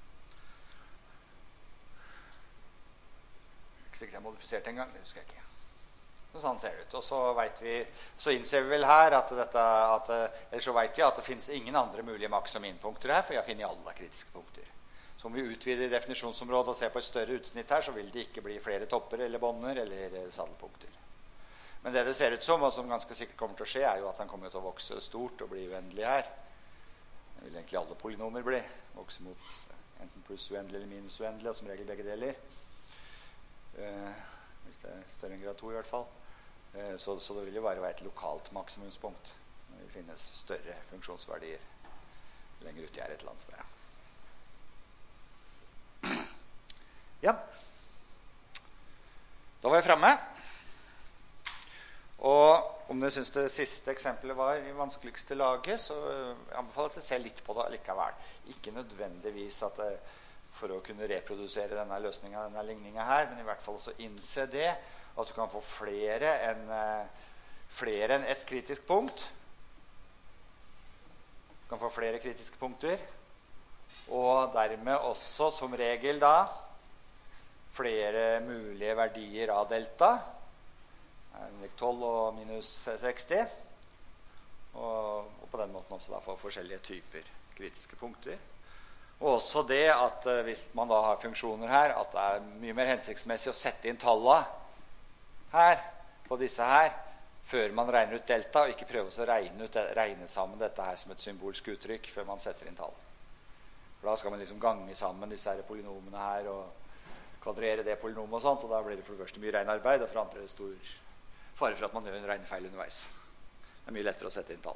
Ikke sikkert jeg har modifisert en gang, det husker jeg ikke. Så sånn ser det ut. Og så, vet vi, så innser vi vel her at, dette, at, eller så vet vi at det finnes ingen andre mulige maks- og minpunkter her, for jeg finner alle kritiske punkter. Så om vi utvider definisjonsområdet og ser på et større utsnitt her, så vil det ikke bli flere topper eller bånder eller sadelpunkter. Men det det ser ut som, og som ganske sikkert kommer til å skje, er jo at den kommer til å vokse stort og bli uendelig her. Det vil egentlig alle polynomer bli. Vokse mot enten pluss uendelig eller minus uendelig, og som regel begge deler. Eh, hvis det er større enn grad to i hvert fall. Eh, så, så det vil jo bare være et lokalt maksimumspunkt når det finnes større funksjonsverdier lenger ute i her et eller annet sted. Ja. Da var jeg fremme. Og Om dere synes det siste eksempelet var i vanskeligste laget, så jeg anbefaler at dere ser litt på det likevel. Ikke nødvendigvis at det, for å kunne reprodusere denne løsningen, denne ligningen her, men i hvert fall også innse det, at du kan få flere enn flere enn ett kritisk punkt. Du kan få flere kritiske punkter, og dermed også som regel da flere mulige verdier av delta, tolv og minus seksti, og, og på den måten også da få forskjellige typer kritiske punkter. Og også det at uh, hvis man da har funksjoner her, at det er mye mer hensiktsmessig å sette inn tallene her, på disse her, før man regner ut delta, og ikke prøve å regne, ut, regne sammen dette her som et symbolsk uttrykk før man setter inn tall. For da skal man liksom gange sammen disse her polynomene her, og kvadrere det polynomet og sånt, og da blir det for det første mye regnarbeid, og for andre stor fare for at man gjør en regnefeil underveis. Det er mye lettere å sette inn tall.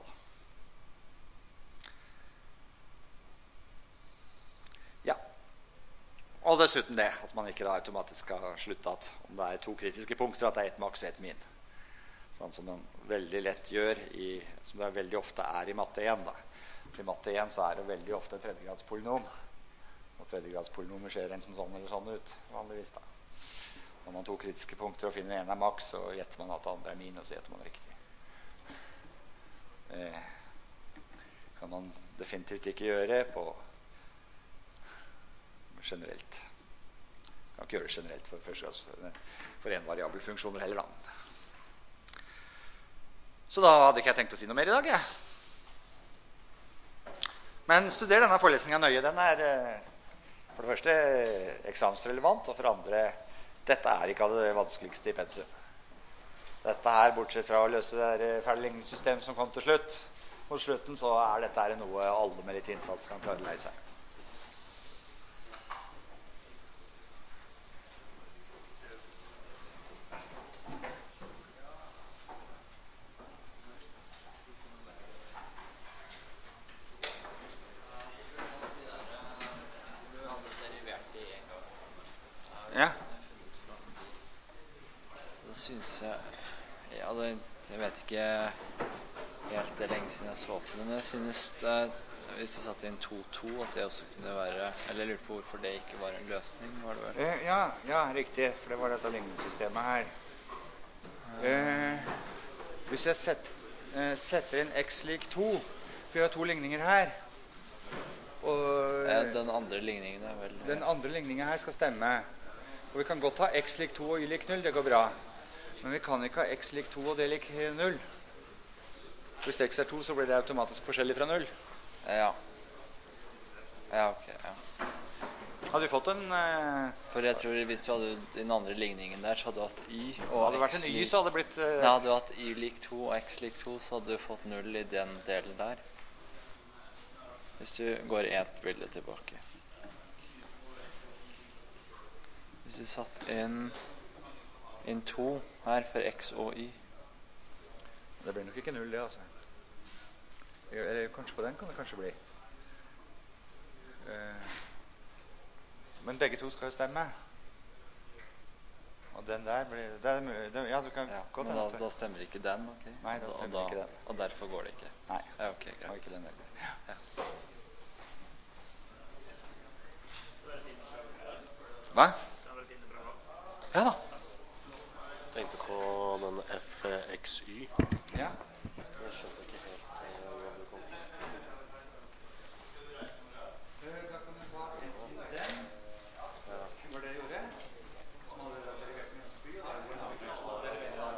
Ja. Og dessuten det, at man ikke da automatisk skal slutte at om det er to kritiske punkter, at det er et maks og et min. Sånn som man veldig lett gjør, i, som det veldig ofte er i matte én. Da. For i matte én så er det veldig ofte et tredjegrads polynom. Og tredjegrads polynomer ser enten sånn eller sånn ut, vanligvis da. Når man to kritiske punkter og finner en er maks, så gjetter man at det andre er min, og så gjetter man riktig. Det kan man definitivt ikke gjøre på generelt. Man kan ikke gjøre det generelt for, for, for en variabel funksjoner heller da. Så da hadde ikke jeg tenkt å si noe mer i dag, jeg. Men studer denne forelesningen nøye. Den er for det første eksamensrelevant, og for det andre dette er ikke av det vanskeligste i pensum. Dette her, bortsett fra å løse det ferdig ligningssystem som kom til slutt, mot slutten, så er dette her noe alle med litt innsats kan klare å lære seg. Ja. Da synes jeg, ja, det, jeg vet ikke helt det lenge siden jeg så på det, men jeg synes at hvis du satte inn to to, at det også kunne være, eller jeg lurte på hvorfor det ikke var en løsning, var det vel? Ja, ja, riktig, for det var dette ligningssystemet her. Eh, hvis jeg set, eh, setter inn x lik to, for jeg har to ligninger her, og ja, den andre ligningen er vel... Den andre ligningen her skal stemme. Og vi kan godt ha x lik to og y lik null, det går bra. Men vi kan ikke ha x lik to og d lik null. Hvis x er to, så blir det automatisk forskjellig fra null. Ja. Ja, ok, ja. Hadde vi fått en... Eh, For jeg tror hvis du hadde den andre ligningen der, så hadde du hatt y og hadde det vært en y, så hadde det blitt... Eh, Nei, hadde du hatt y lik to og x lik to, så hadde du fått null i den delen der. Hvis du går ett bilde tilbake. Hvis du satt inn, inn to her for x og y. Det blir nok ikke null, det, altså. Eller kanskje på den kan det kanskje bli. Eh, men begge to skal jo stemme. Og den der blir... Det er, det, ja, du kan ja, godt men da, hende. da stemmer ikke den, ok? Nei, da stemmer og da, ikke den. Og derfor går det ikke? Nei, ja, ok, greit. det var ikke den heller. Ja. Hva? Ja da. Tenkte på den F X Y. Ja. Jeg skjønte ikke helt hva det kom til. Da kan du ta enten den. Var det jeg gjorde? Som hadde delegert med F Y, og da er det en annen som hadde delegert med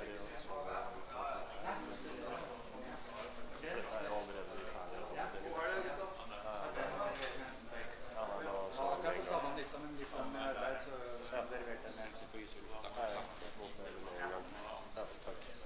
akkurat det samme litt om en litt om arbeid, så har dere vært en på Israel. Ja, takk.